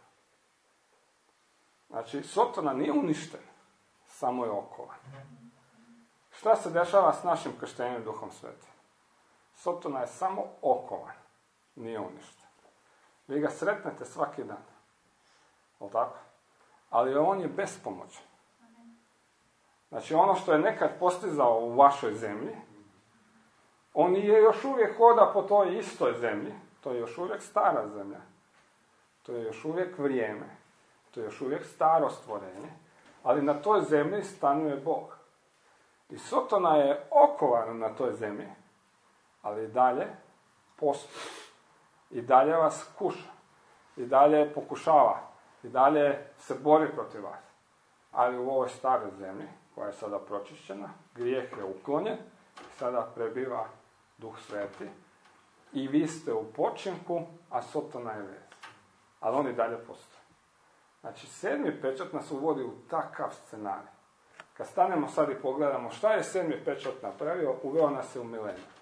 Znači, Sotona nije uništen, samo je okovan. Šta se dešava s našim krštenjem Duhom Svetim? Sotona je samo okovan, nije uništen. Vi ga sretnete svaki dan. Jel' tako? Ali on je bespomoćan. Znači, ono što je nekad postizao u vašoj zemlji, on je još uvijek hoda po toj istoj zemlji, to je još uvijek stara zemlja, to je još uvijek vrijeme, to je još uvijek staro stvorenje, ali na toj zemlji stanuje Bog. I Sotona je okovan na toj zemlji, ali i dalje postoji. I dalje vas kuša. I dalje pokušava. I dalje se bori protiv vas. Ali u ovoj staroj zemlji, koja je sada pročišćena, grijeh je uklonjen, sada prebiva Duh Sveti. I vi ste u počinku, a Sotona je vez. Ali on i dalje postoji. Znači, sedmi pečat nas uvodi u takav scenarij. Kad stanemo sad i pogledamo šta je sedmi pečat napravio, uveo nas je u milenij.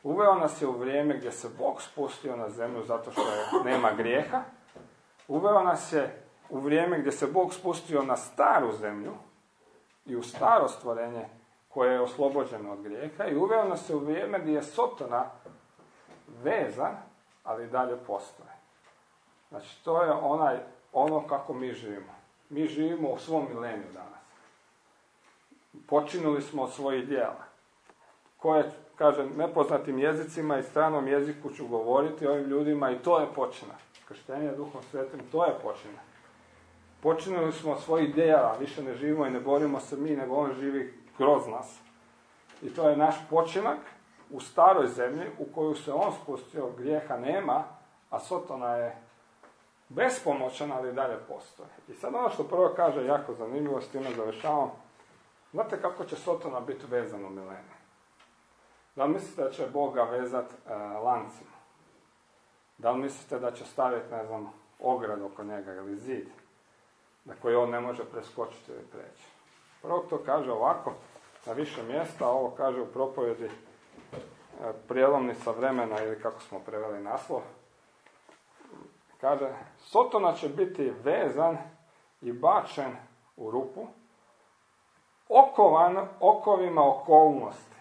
Uveo nas je u vrijeme gdje se Bog spustio na zemlju zato što je, nema grijeha. Uveo nas je u vrijeme gdje se Bog spustio na staru zemlju i u staro stvorenje koje je oslobođeno od grijeha. I uveo nas je u vrijeme gdje je Sotona vezan, ali i dalje postoje. Znači, to je onaj, ono kako mi živimo. Mi živimo u svom mileniju danas. Počinuli smo od svojih djela. Koje, kaže, nepoznatim jezicima i stranom jeziku ću govoriti ovim ljudima i to je počinak. Krštenje Duhom Svetim, to je počinak. Počinuli smo od svojih djela, više ne živimo i ne borimo se mi, nego on živi kroz nas. I to je naš počinak u staroj zemlji u koju se on spustio, grijeha nema, a Sotona je bespomoćan, ali dalje postoje. I sad ono što prvo kaže, jako zanimljivo, s time završavam. Znate kako će Sotona biti vezan u mileniju? Da li mislite da će Boga vezati e, lancima? Da li mislite da će staviti, ne znam, ograd oko njega ili zid, na koji on ne može preskočiti ili preći? Prvo to kaže ovako, na više mjesta, ovo kaže u propovjedi e, prijelomnica vremena, ili kako smo preveli naslov. Kaže, Sotona će biti vezan i bačen u rupu, okovan okovima okolnosti.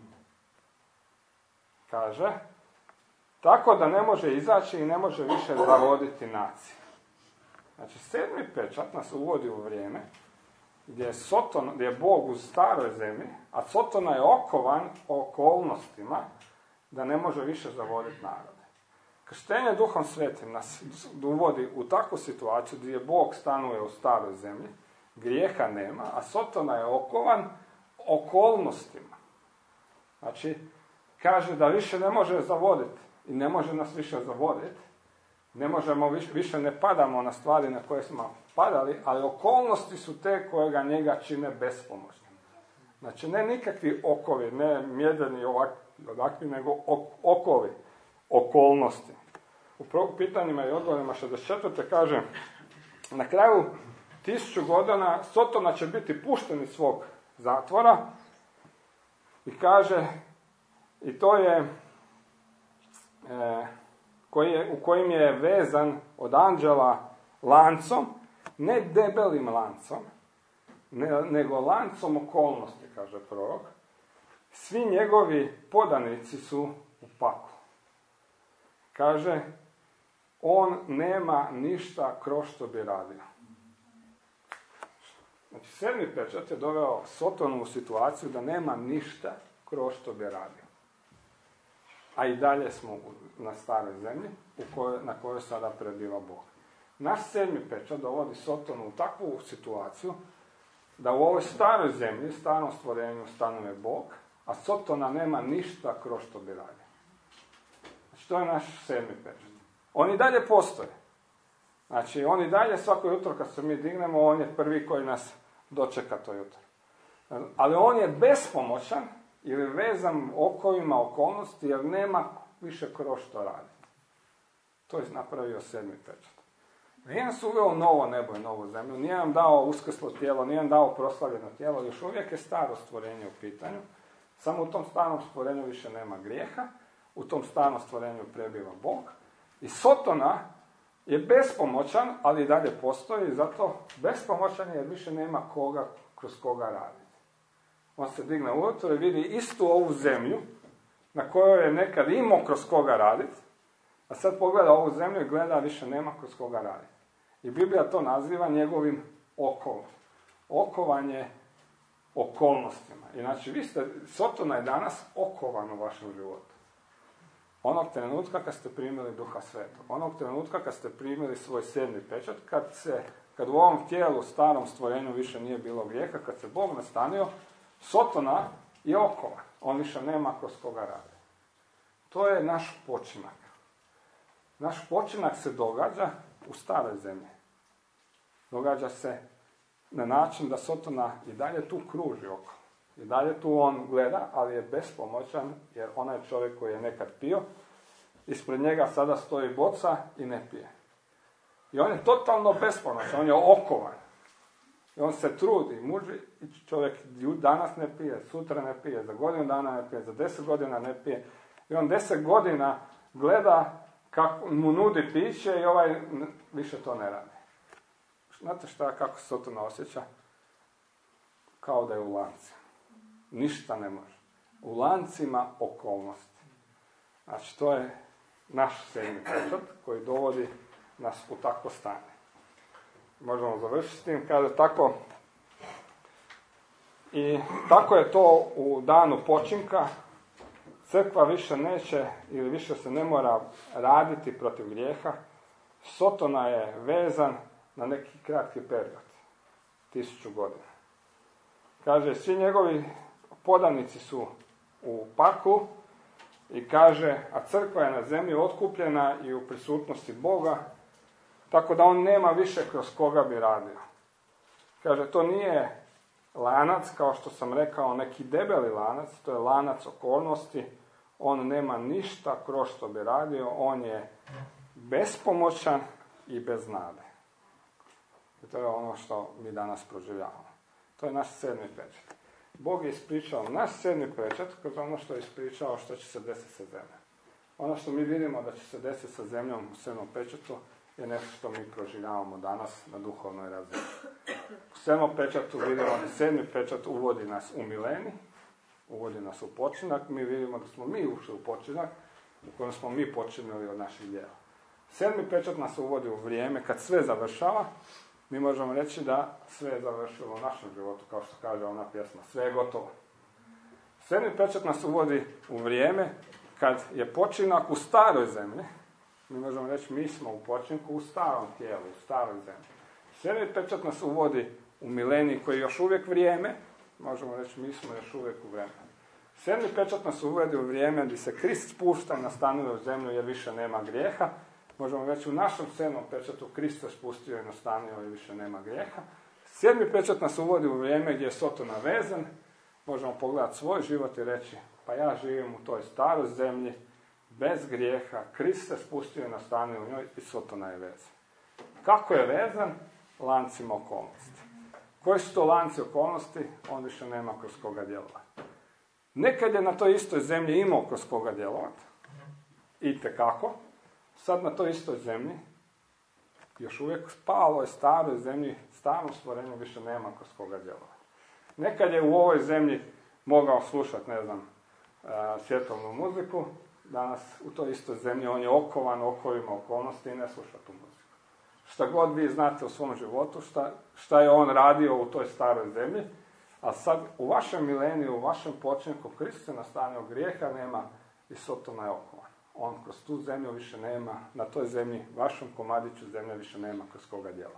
Kaže, tako da ne može izaći i ne može više zavoditi naciju. Znači, sedmi pečat nas uvodi u vrijeme gdje je, Soton, gdje je Bog u staroj zemlji, a Sotona je okovan okolnostima da ne može više zavoditi narode. Krštenje Duhom Svetim nas uvodi u takvu situaciju gdje Bog stanuje u staroj zemlji, grijeha nema, a Sotona je okovan okolnostima. Znači, kaže da više ne može zavoditi i ne može nas više zavoditi. Ne možemo, više, više ne padamo na stvari na koje smo padali, ali okolnosti su te koje ga njega čine bespomoćnim. Znači, ne nikakvi okovi, ne mjedeni ovakvi, ovakvi nego ok, okovi, okolnosti. U pitanjima i odgovorima šezdeset četvrte kaže, na kraju tisuću godina Sotona će biti pušten iz svog zatvora i kaže, i to je, e, koji je u kojim je vezan od anđela lancom, ne debelim lancom, ne, nego lancom okolnosti, kaže prorok. Svi njegovi podanici su u paklu. Kaže, on nema ništa kroz što bi radio. Znači, sedmi pečat je doveo Sotonu u situaciju da nema ništa kroz što bi radio. A i dalje smo na staroj zemlji u kojoj, na kojoj sada prebiva Bog. Naš sedmi pečat dovodi Sotonu u takvu situaciju da u ovoj staroj zemlji, starom stvorenju stanuje Bog, a Sotona nema ništa kroz što bi radio. Znači, to je naš sedmi pečat. On i dalje postoje. Znači, on i dalje svako jutro kad se mi dignemo, on je prvi koji nas dočeka to jutro. Ali on je bespomoćan ili vezan okovima okolnosti, jer nema više kroz što radi. To je napravio sedmi pečat. Nije nas uveo novo nebo i novu zemlju, nije nam dao uskrslo tijelo, nije nam dao proslavljeno tijelo, još uvijek je staro stvorenje u pitanju. Samo u tom starom stvorenju više nema grijeha, u tom starom stvorenju prebiva Bog. I Sotona je bespomoćan, ali i dalje postoji, i zato bespomoćan je jer više nema koga kroz koga raditi. On se digne ujutro i vidi istu ovu zemlju na kojoj je nekad imao kroz koga raditi, a sad pogleda ovu zemlju i gleda, više nema kroz koga raditi. I Biblija to naziva njegovim okovom. Okovanje okolnostima. Inači, vi ste, Sotona je danas okovan u vašem životu. Onog trenutka kad ste primili Duha Svetog, onog trenutka kad ste primili svoj sedmi pečat, kad, se, kad u ovom tijelu, starom stvorenju više nije bilo grijeha, kad se Bog nastanio, Sotona je okovan. On više nema kroz koga radi. To je naš počinak. Naš počinak se događa u staroj zemlji. Događa se na način da Sotona i dalje tu kruži oko. I dalje tu on gleda, ali je bespomoćan, jer onaj čovjek koji je nekad pio, ispred njega sada stoji boca i ne pije. I on je totalno bespomoćan, on je okovan. I on se trudi, muži, i čovjek danas ne pije, sutra ne pije, za godinu dana ne pije, za deset godina ne pije. I on deset godina gleda kako mu nudi piće i ovaj više to ne radi. Znate šta, kako se Sotona osjeća? Kao da je u lanci. Ništa ne može. U lancima okolnosti. Znači, to je naš sedmi pečat koji dovodi nas u takvo stanje. Možemo završiti s tim, kaže tako. I tako je to u danu počinka. Crkva više neće ili više se ne mora raditi protiv grijeha. Sotona je vezan na neki kratki period. Tisuću godina. Kaže, svi njegovi podanici su u paklu i kaže, a crkva je na zemlji otkupljena i u prisutnosti Boga, tako da on nema više kroz koga bi radio. Kaže, to nije lanac, kao što sam rekao, neki debeli lanac, to je lanac okolnosti, on nema ništa kroz što bi radio, on je bespomoćan i bez nade. I to je ono što mi danas proživljavamo. To je naš sedmi pečat. Bog je ispričao naš sedmi pečat kroz ono što je ispričao što će se desiti sa zemljom. Ono što mi vidimo da će se desiti sa zemljom u sedmom pečatu je nešto što mi proživljavamo danas na duhovnoj razini. U sedmom pečatu vidimo da sedmi pečat uvodi nas u mileni, uvodi nas u počinak. Mi vidimo da smo mi ušli u počinak u kojem smo mi počinili od naših djela. Sedmi pečat nas uvodi u vrijeme kad sve završava. Mi možemo reći da sve je završilo u našem životu, kao što kaže ona pjesma, sve je gotovo. Sedmi pečat nas uvodi u vrijeme kad je počinak u staroj zemlji. Mi možemo reći, mi smo u počinku u starom tijelu, u staroj zemlji. Sedmi pečat nas uvodi u milenij koji je još uvijek vrijeme. Možemo reći, mi smo još uvijek u vremenu. Sedmi pečat nas uvodi u vrijeme gdje se Krist spušta i nastanuje u zemlju jer više nema grijeha. Možemo reći, u našem sedmom pečatu Krist se spustio i nastanio i više nema grijeha. Sedmi pečat nas uvodi u vrijeme gdje je Sotona vezan. Možemo pogledati svoj život i reći, pa ja živim u toj staroj zemlji, bez grijeha, Krist se spustio i nastanio u njoj i Sotona je vezan. Kako je vezan? Lancima okolnosti. Koji su to lanci okolnosti? On više nema kroz koga djelovati. Nekad je na toj istoj zemlji imao kroz koga djelovati. Itekako. Sad na toj istoj zemlji, još uvijek spalo je staroj zemlji, starom stvorenju više nema kroz koga djelovati. Nekad je u ovoj zemlji mogao slušati, ne znam, svjetovnu muziku, danas u toj istoj zemlji on je okovan okovima okolnosti i ne sluša tu muziku. Šta god vi znate u svom životu, šta, šta je on radio u toj staroj zemlji, a sad u vašem mileniju, u vašem počinku, Krist se nastanio, grijeha nema i Sotona je okovan. On kroz tu zemlju više nema, na toj zemlji, vašem komadiću zemlje više nema kroz koga djela.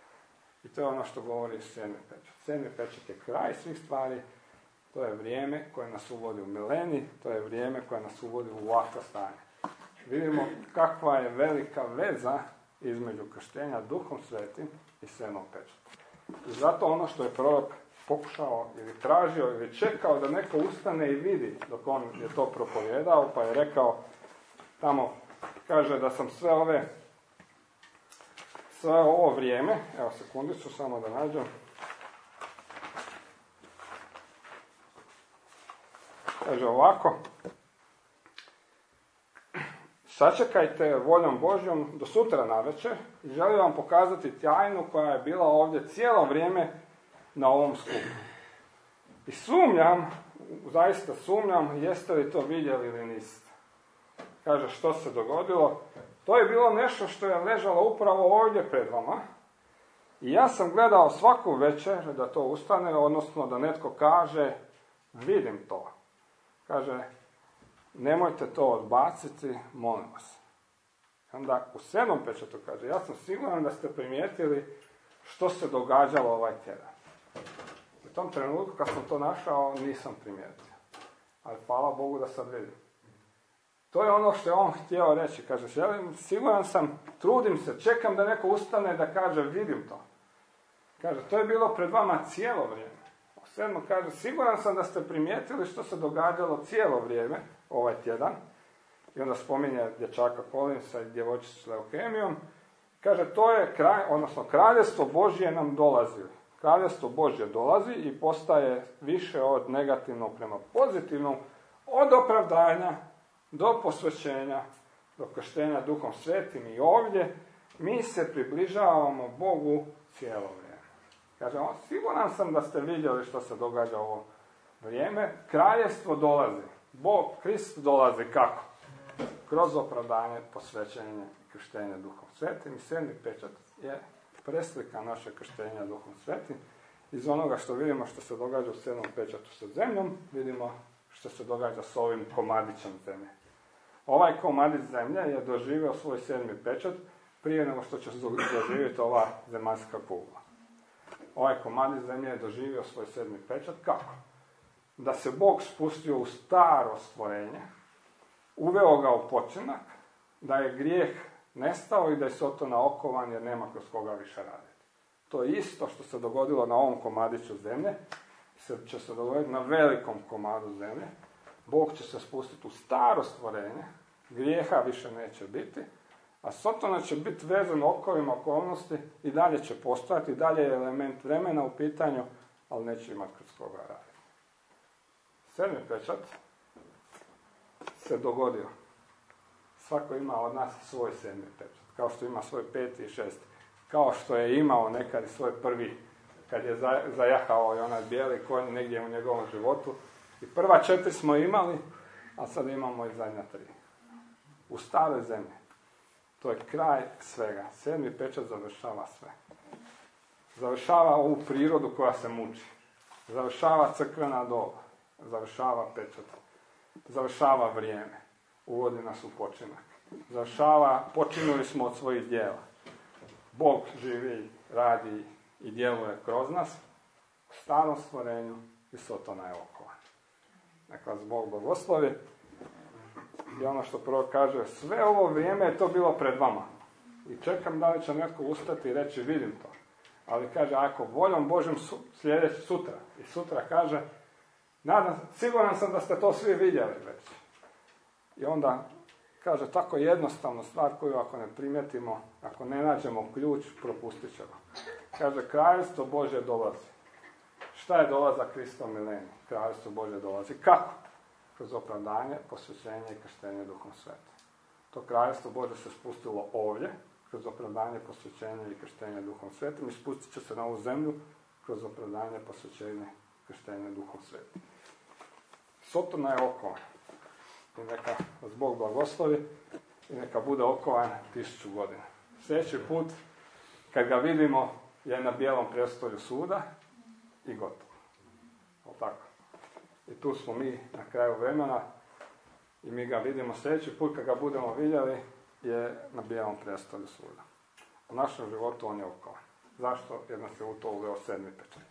I to je ono što govori sedmi pečat. Sedmi pečat je kraj svih stvari, to je vrijeme koje nas uvodi u mileni, to je vrijeme koje nas uvodi u ovakvo stanje. Vidimo kakva je velika veza između krštenja Duhom Svetim i sedmog pečata. I zato ono što je prorok pokušao ili tražio ili čekao da neko ustane i vidi dok on je to propovjedao, pa je rekao tamo, kaže da sam sve ove sve ovo vrijeme, evo sekundicu samo da nađem, kaže ovako, sačekajte voljom Božjom do sutra navečer i želim vam pokazati tajnu koja je bila ovdje cijelo vrijeme na ovom skupu. I sumnjam, zaista sumnjam, jeste li to vidjeli ili niste. Kaže, što se dogodilo? To je bilo nešto što je ležalo upravo ovdje pred vama. I ja sam gledao svaku večer da to ustane, odnosno da netko kaže, vidim to. Kaže, nemojte to odbaciti, molim vas. Onda u sedmom pečatu kaže, ja sam siguran da ste primijetili što se događalo ovaj tjedan. U tom trenutku kad sam to našao, nisam primijetio. Ali hvala Bogu da sad vidim. To je ono što je on htio reći. Kaže, želim, siguran sam, trudim se, čekam da neko ustane da kaže, vidim to. Kaže, to je bilo pred vama cijelo vrijeme. U sedmom kaže, siguran sam da ste primijetili što se događalo cijelo vrijeme, ovaj tjedan. I onda spominje dječaka Kolinsa i djevojčicu s leukemijom. Kaže, to je kraj, odnosno kraljestvo Božje nam dolazi. Kraljestvo Božje dolazi i postaje više od negativnog prema pozitivnom, od opravdanja do posvećenja, do krštenja Duhom Svetim i ovdje, mi se približavamo Bogu cijelo vrijeme. Kaže, siguran sam da ste vidjeli što se događa u ovo vrijeme. Kraljevstvo dolazi. Bog, Krist dolazi kako? Kroz opravdanje, posvećenje i krštenje Duhom Svetim. I sedmi pečat je preslika naše krštenja Duhom Svetim. Iz onoga što vidimo što se događa u sedmom pečatu sa zemljom, vidimo što se događa s ovim komadićem zemlje. Ovaj komadić zemlje je doživio svoj sedmi pečat prije nego što će doživjeti ova zemaljska kugla. Ovaj komadić zemlje je doživio svoj sedmi pečat. Kako? Da se Bog spustio u staro stvorenje, uveo ga u počinak, da je grijeh nestao i da je Sotona okovan jer nema kroz koga više raditi. To je isto što se dogodilo na ovom komadiću zemlje, će se dogoditi na velikom komadu zemlje. Bog će se spustiti u staro stvorenje, grijeha više neće biti, a Sotona će biti vezan okovima okolnosti i dalje će postojati, i dalje je element vremena u pitanju, ali neće imati kroz koga raditi. Sedmi pečat se dogodio. Svako ima od nas svoj sedmi pečat, kao što ima svoj peti i šesti, kao što je imao nekad svoj prvi, kad je zajahao i onaj bijeli konj negdje u njegovom životu. I prva četiri smo imali, a sad imamo i zadnja tri. U staroj zemlji. To je kraj svega. Sedmi pečat završava sve. Završava ovu prirodu koja se muči. Završava crkvena doba. Završava pečat. Završava vrijeme. Uvodi nas u počinak. Završava, počinuli smo od svojih djela. Bog živi, radi i djeluje kroz nas u starom stvorenju i Sotona je okovan. Neka vas Bog blagoslovi. I ono što prvo kaže, sve ovo vrijeme je to bilo pred vama. I čekam da li će netko ustati i reći vidim to. Ali kaže, ako voljom Božim su, sljedeći sutra. I sutra kaže, nadam, siguran sam da ste to svi vidjeli već. I onda kaže, tako jednostavnu stvar koju ako ne primijetimo, ako ne nađemo ključ, propustit ćemo. Kaže, kraljevstvo Božje dolazi. Šta je dolazak Kristov milenij? Kraljevstvo Božje dolazi. Kako? Kroz opravdanje, posvećenje i krštenje Duhom Svetim. To kraljevstvo Božje se spustilo ovdje, kroz opravdanje, posvećenje i krštenje Duhom Svetim, i spustit će se na ovu zemlju kroz opravdanje, posvećenje i krštenje Duhom Svetim. Sotona je okovan. I neka vas Bog blagoslovi i neka bude okovan tisuću godina. Sljedeći put, kad ga vidimo, je na bijelom prijestolju suda i gotovo. O tako. I tu smo mi na kraju vremena i mi ga vidimo sljedeći put kad ga budemo vidjeli je na bijelom prijestolju suda. U našem životu on je okovan. Zašto? Jer nas je u to uveo sedmi pečat.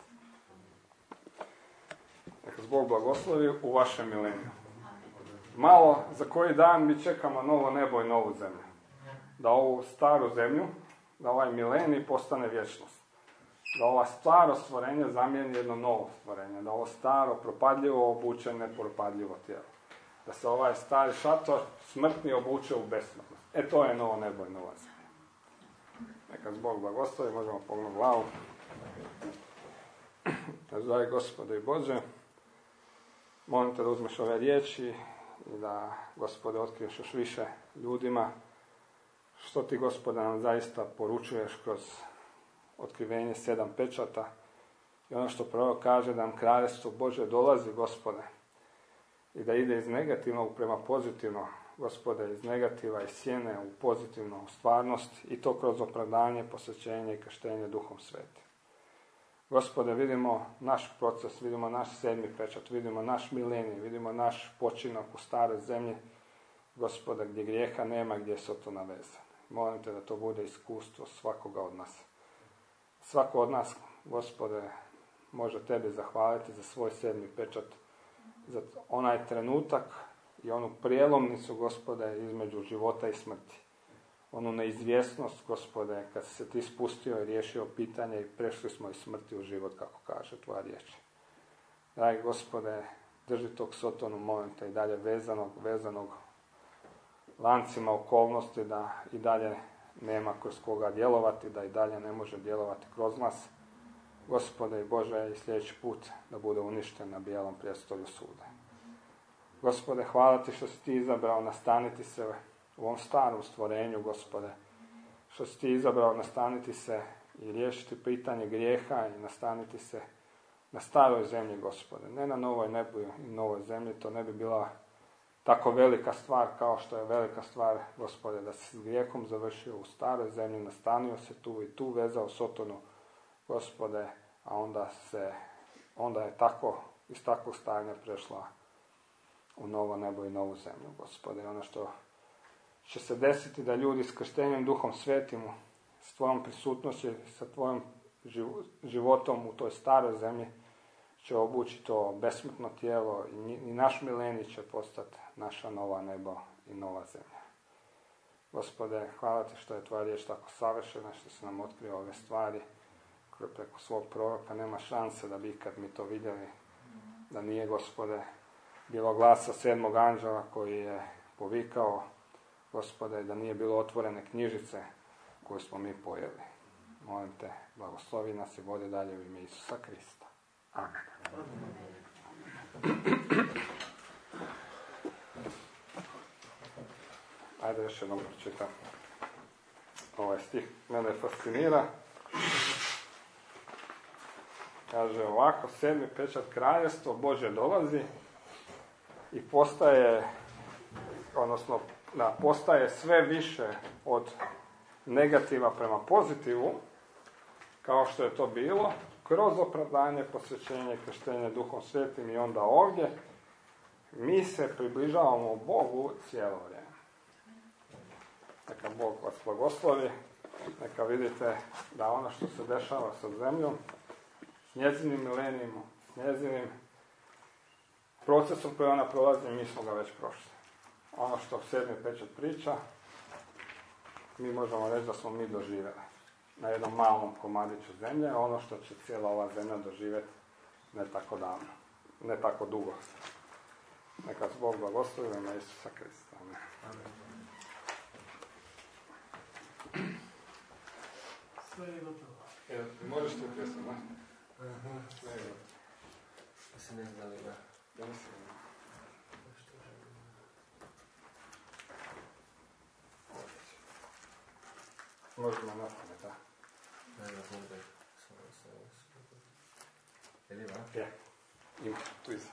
Neka Bog blagoslovi u vašem mileniju. Malo za koji dan mi čekamo novo nebo i novu zemlju. Da ovu staru zemlju, da ovaj milenij postane vječnost. Da ova staro stvorenje zamijeni jedno novo stvorenje. Da ovo staro, propadljivo obuče nepropadljivo tijelo. Da se ovaj stari šator smrtni obuče u besmrtnost. E to je novo nebo i nova zemlja. Neka Bog blagoslovi, možemo pognuti glavu. Dragi Gospode i Bože, molim te da uzmeš ove riječi i da, Gospode, otkriješ još više ljudima što ti, Gospode, nam zaista poručuješ kroz otkrivenje sedam pečata i ono što prorok kaže da nam kraljevstvo Božje dolazi, Gospode, i da ide iz negativnog prema pozitivno, Gospode, iz negativa i sjene u pozitivno, u stvarnost, i to kroz opravdanje, posvećenje i krštenje Duhom Svetim. Gospode, vidimo naš proces, vidimo naš sedmi pečat, vidimo naš milenij, vidimo naš počinak u staroj zemlji, Gospode, gdje grijeha nema, gdje je Sotona vezan. Molim te da to bude iskustvo svakoga od nas. Svako od nas, Gospode, može tebi zahvaliti za svoj sedmi pečat, za onaj trenutak i onu prijelomnicu, Gospode, između života i smrti. Onu neizvjesnost, Gospode, kad si se ti spustio i riješio pitanje i prešli smo iz smrti u život, kako kaže tvoja riječ. Dragi Gospode, drži tog Sotonu, molim te, i dalje vezanog, vezanog lancima okolnosti, da i dalje nema kroz koga djelovati, da i dalje ne može djelovati kroz nas. Gospode i Bože, i sljedeći put da bude uništen na bijelom prijestolju suda. Gospode, hvala ti što si ti izabrao nastaniti se u ovom starom stvorenju, Gospode. Što si ti izabrao nastaniti se i riješiti pitanje grijeha i nastaniti se na staroj zemlji, Gospode. Ne na novoj nebu i novoj zemlji, to ne bi bila tako velika stvar kao što je velika stvar, Gospode, da si s grijehom završio u staroj zemlji, nastanio se tu i tu vezao Sotonu, Gospode, a onda se, onda je tako, iz takvog stanja prešla u novo nebo i novu zemlju, Gospode. Ono što će se desiti da ljudi s krštenjem Duhom Svetim, s tvojom prisutnošću, sa tvojim životom u toj staroj zemlji, će obući to besmrtno tijelo i naš milenij će postati naša nova nebo i nova zemlja. Gospode, hvala ti što je tvoja riječ tako savršena, što si nam otkrio ove stvari koje preko svog proroka nema šanse da bi ikad mi to vidjeli, da nije, Gospode, bilo glasa sedmog anđela koji je povikao, Gospode, da nije bilo otvorene knjižice koju smo mi pojeli. Molim te, blagoslovi nas i vodi dalje u ime Isusa Krista. Amen. Ajde još jednom pročitam ovaj stih. Mene fascinira. Kaže ovako, sedmi pečat, kraljevstvo Božje dolazi i postaje, odnosno da, postaje sve više od negativa prema pozitivu, kao što je to bilo, kroz opravdanje, posvećenje, krštenje Duhom Svetim i onda ovdje, mi se približavamo Bogu cijelo vrijeme. Neka Bog vas blagoslovi, neka vidite da ono što se dešava sa zemljom, s njezinim milenijom, s njezinim procesom koji ona prolazi, mi smo ga već prošli. Ono što sedmi pečat priča, mi možemo reći da smo mi doživjeli na jednom malom komadiću zemlje, ono što će cijela ova zemlja doživjeti ne tako davno, ne tako dugo. Neka vas Bog blagoslovi u ime Isusa Krista. Amen. Sve je gotovo. Jel, možeš ti pjesmu, ne? Aha. Sve je gotovo. Da se ne znali, da. Ja mislim. Možemo napraviti, da. Ne, ne, ne, ne. Samo, samo, samo. Je li ima? Je. Ima, tu iza.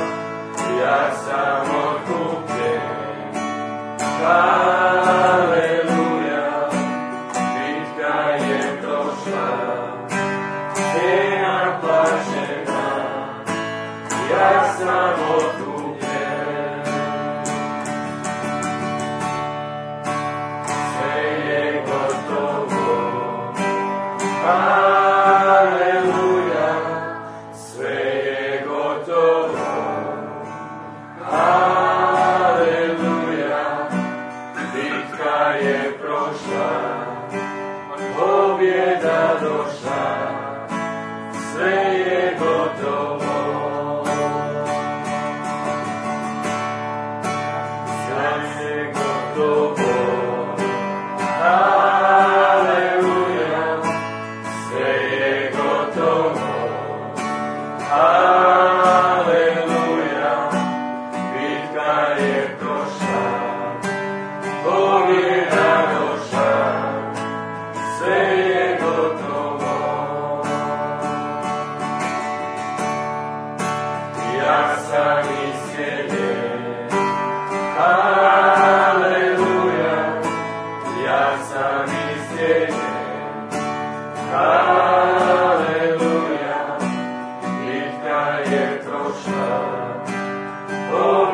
Hallelujah.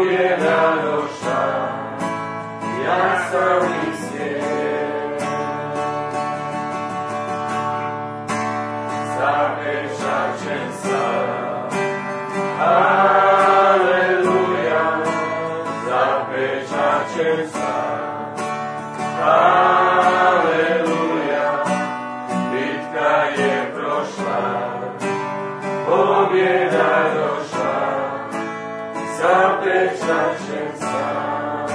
pobjeda došla, ja sam i svijet. Zapečaćen sam, aleluja, zapečaćen sam, aleluja, bitka je prošla, pobjeda došla, zapečaćen sam.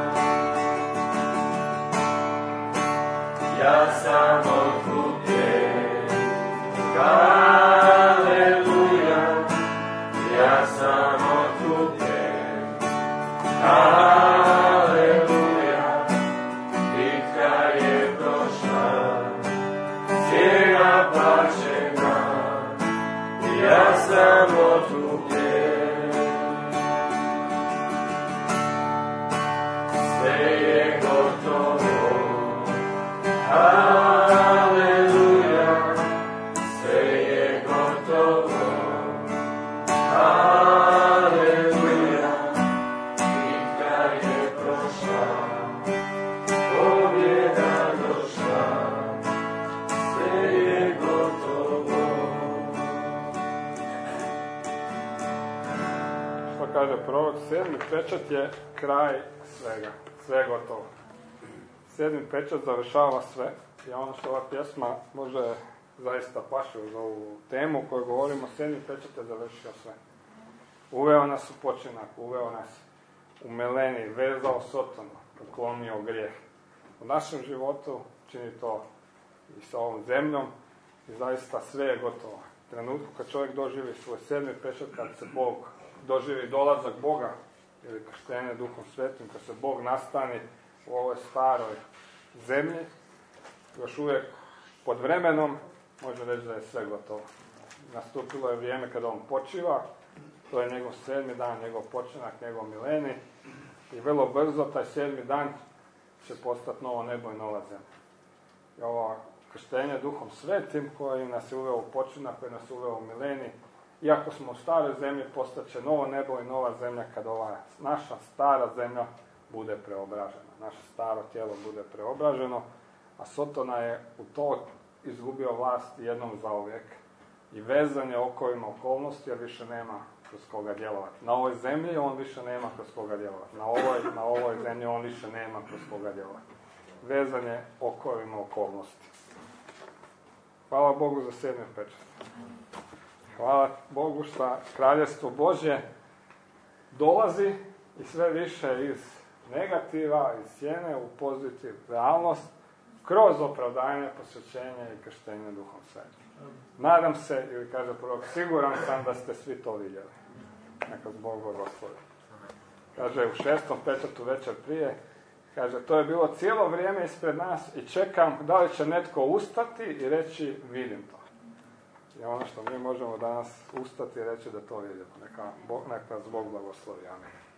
Ja sam otkupljen, aleluja, ja sam otkupljen, aleluja, bitka je prošla, cijena plaćena, ja sam otkupljen. Sve je gotovo, aleluja, sve je gotovo, aleluja, bitka je prošla, pobjeda došla, sve je gotovo. Što kaže prorok, sedmi pečat je kraj svega, sve je gotovo. Sedmi pečat završava sve i ono što ova pjesma može zaista paši uz ovu temu koju govorimo, sedmi pečat je završio sve. Uveo nas u počinak, uveo nas u meleni, vezao sotonu, uklonio grijeh. U našem životu čini to i sa ovom zemljom i zaista sve je gotovo. U trenutku kad čovjek doživi svoj sedmi pečat, kad se Bog doživi dolazak Boga ili krštenje Duhom Svetim, kad se Bog nastani u ovoj staroj zemlji, još uvijek pod vremenom, može reći da je sve gotovo. Nastupilo je vrijeme kada on počiva, to je njegov sedmi dan, njegov počinak, njegov mileni i vrlo brzo taj sedmi dan će postati novo nebo i nova zemlja. I ovo krštenje Duhom Svetim koji nas je uveo u počinak, koji nas je uveo u mileni, iako smo u staroj zemlji, postaće novo nebo i nova zemlja kad ova naša stara zemlja bude preobražena. Naše staro tijelo bude preobraženo, a Sotona je u to izgubio vlast jednom zauvijek i vezan je okovima okolnosti jer više nema kroz koga djelovati. Na ovoj zemlji on više nema kroz koga djelovati. Na ovoj, na ovoj zemlji on više nema kroz koga djelovati. Vezan je okovima okolnosti. Hvala Bogu za sedmi pečat. Hvala Bogu što kraljevstvo Božje dolazi i sve više iz negativa, iz sjene u pozitiv, realnost, kroz opravdanje, posvećenje i krštenje Duhom Svetim. Nadam se, ili kaže prorok, siguran sam da ste svi to vidjeli. Neka Bog blagoslovi. Kaže u šestom pečatu večer prije, kaže, to je bilo cijelo vrijeme ispred nas i čekam da li će netko ustati i reći vidim to. I ono što mi možemo danas ustati i reći da to vidimo. Neka, neka nas Bog blagoslovi. Amen.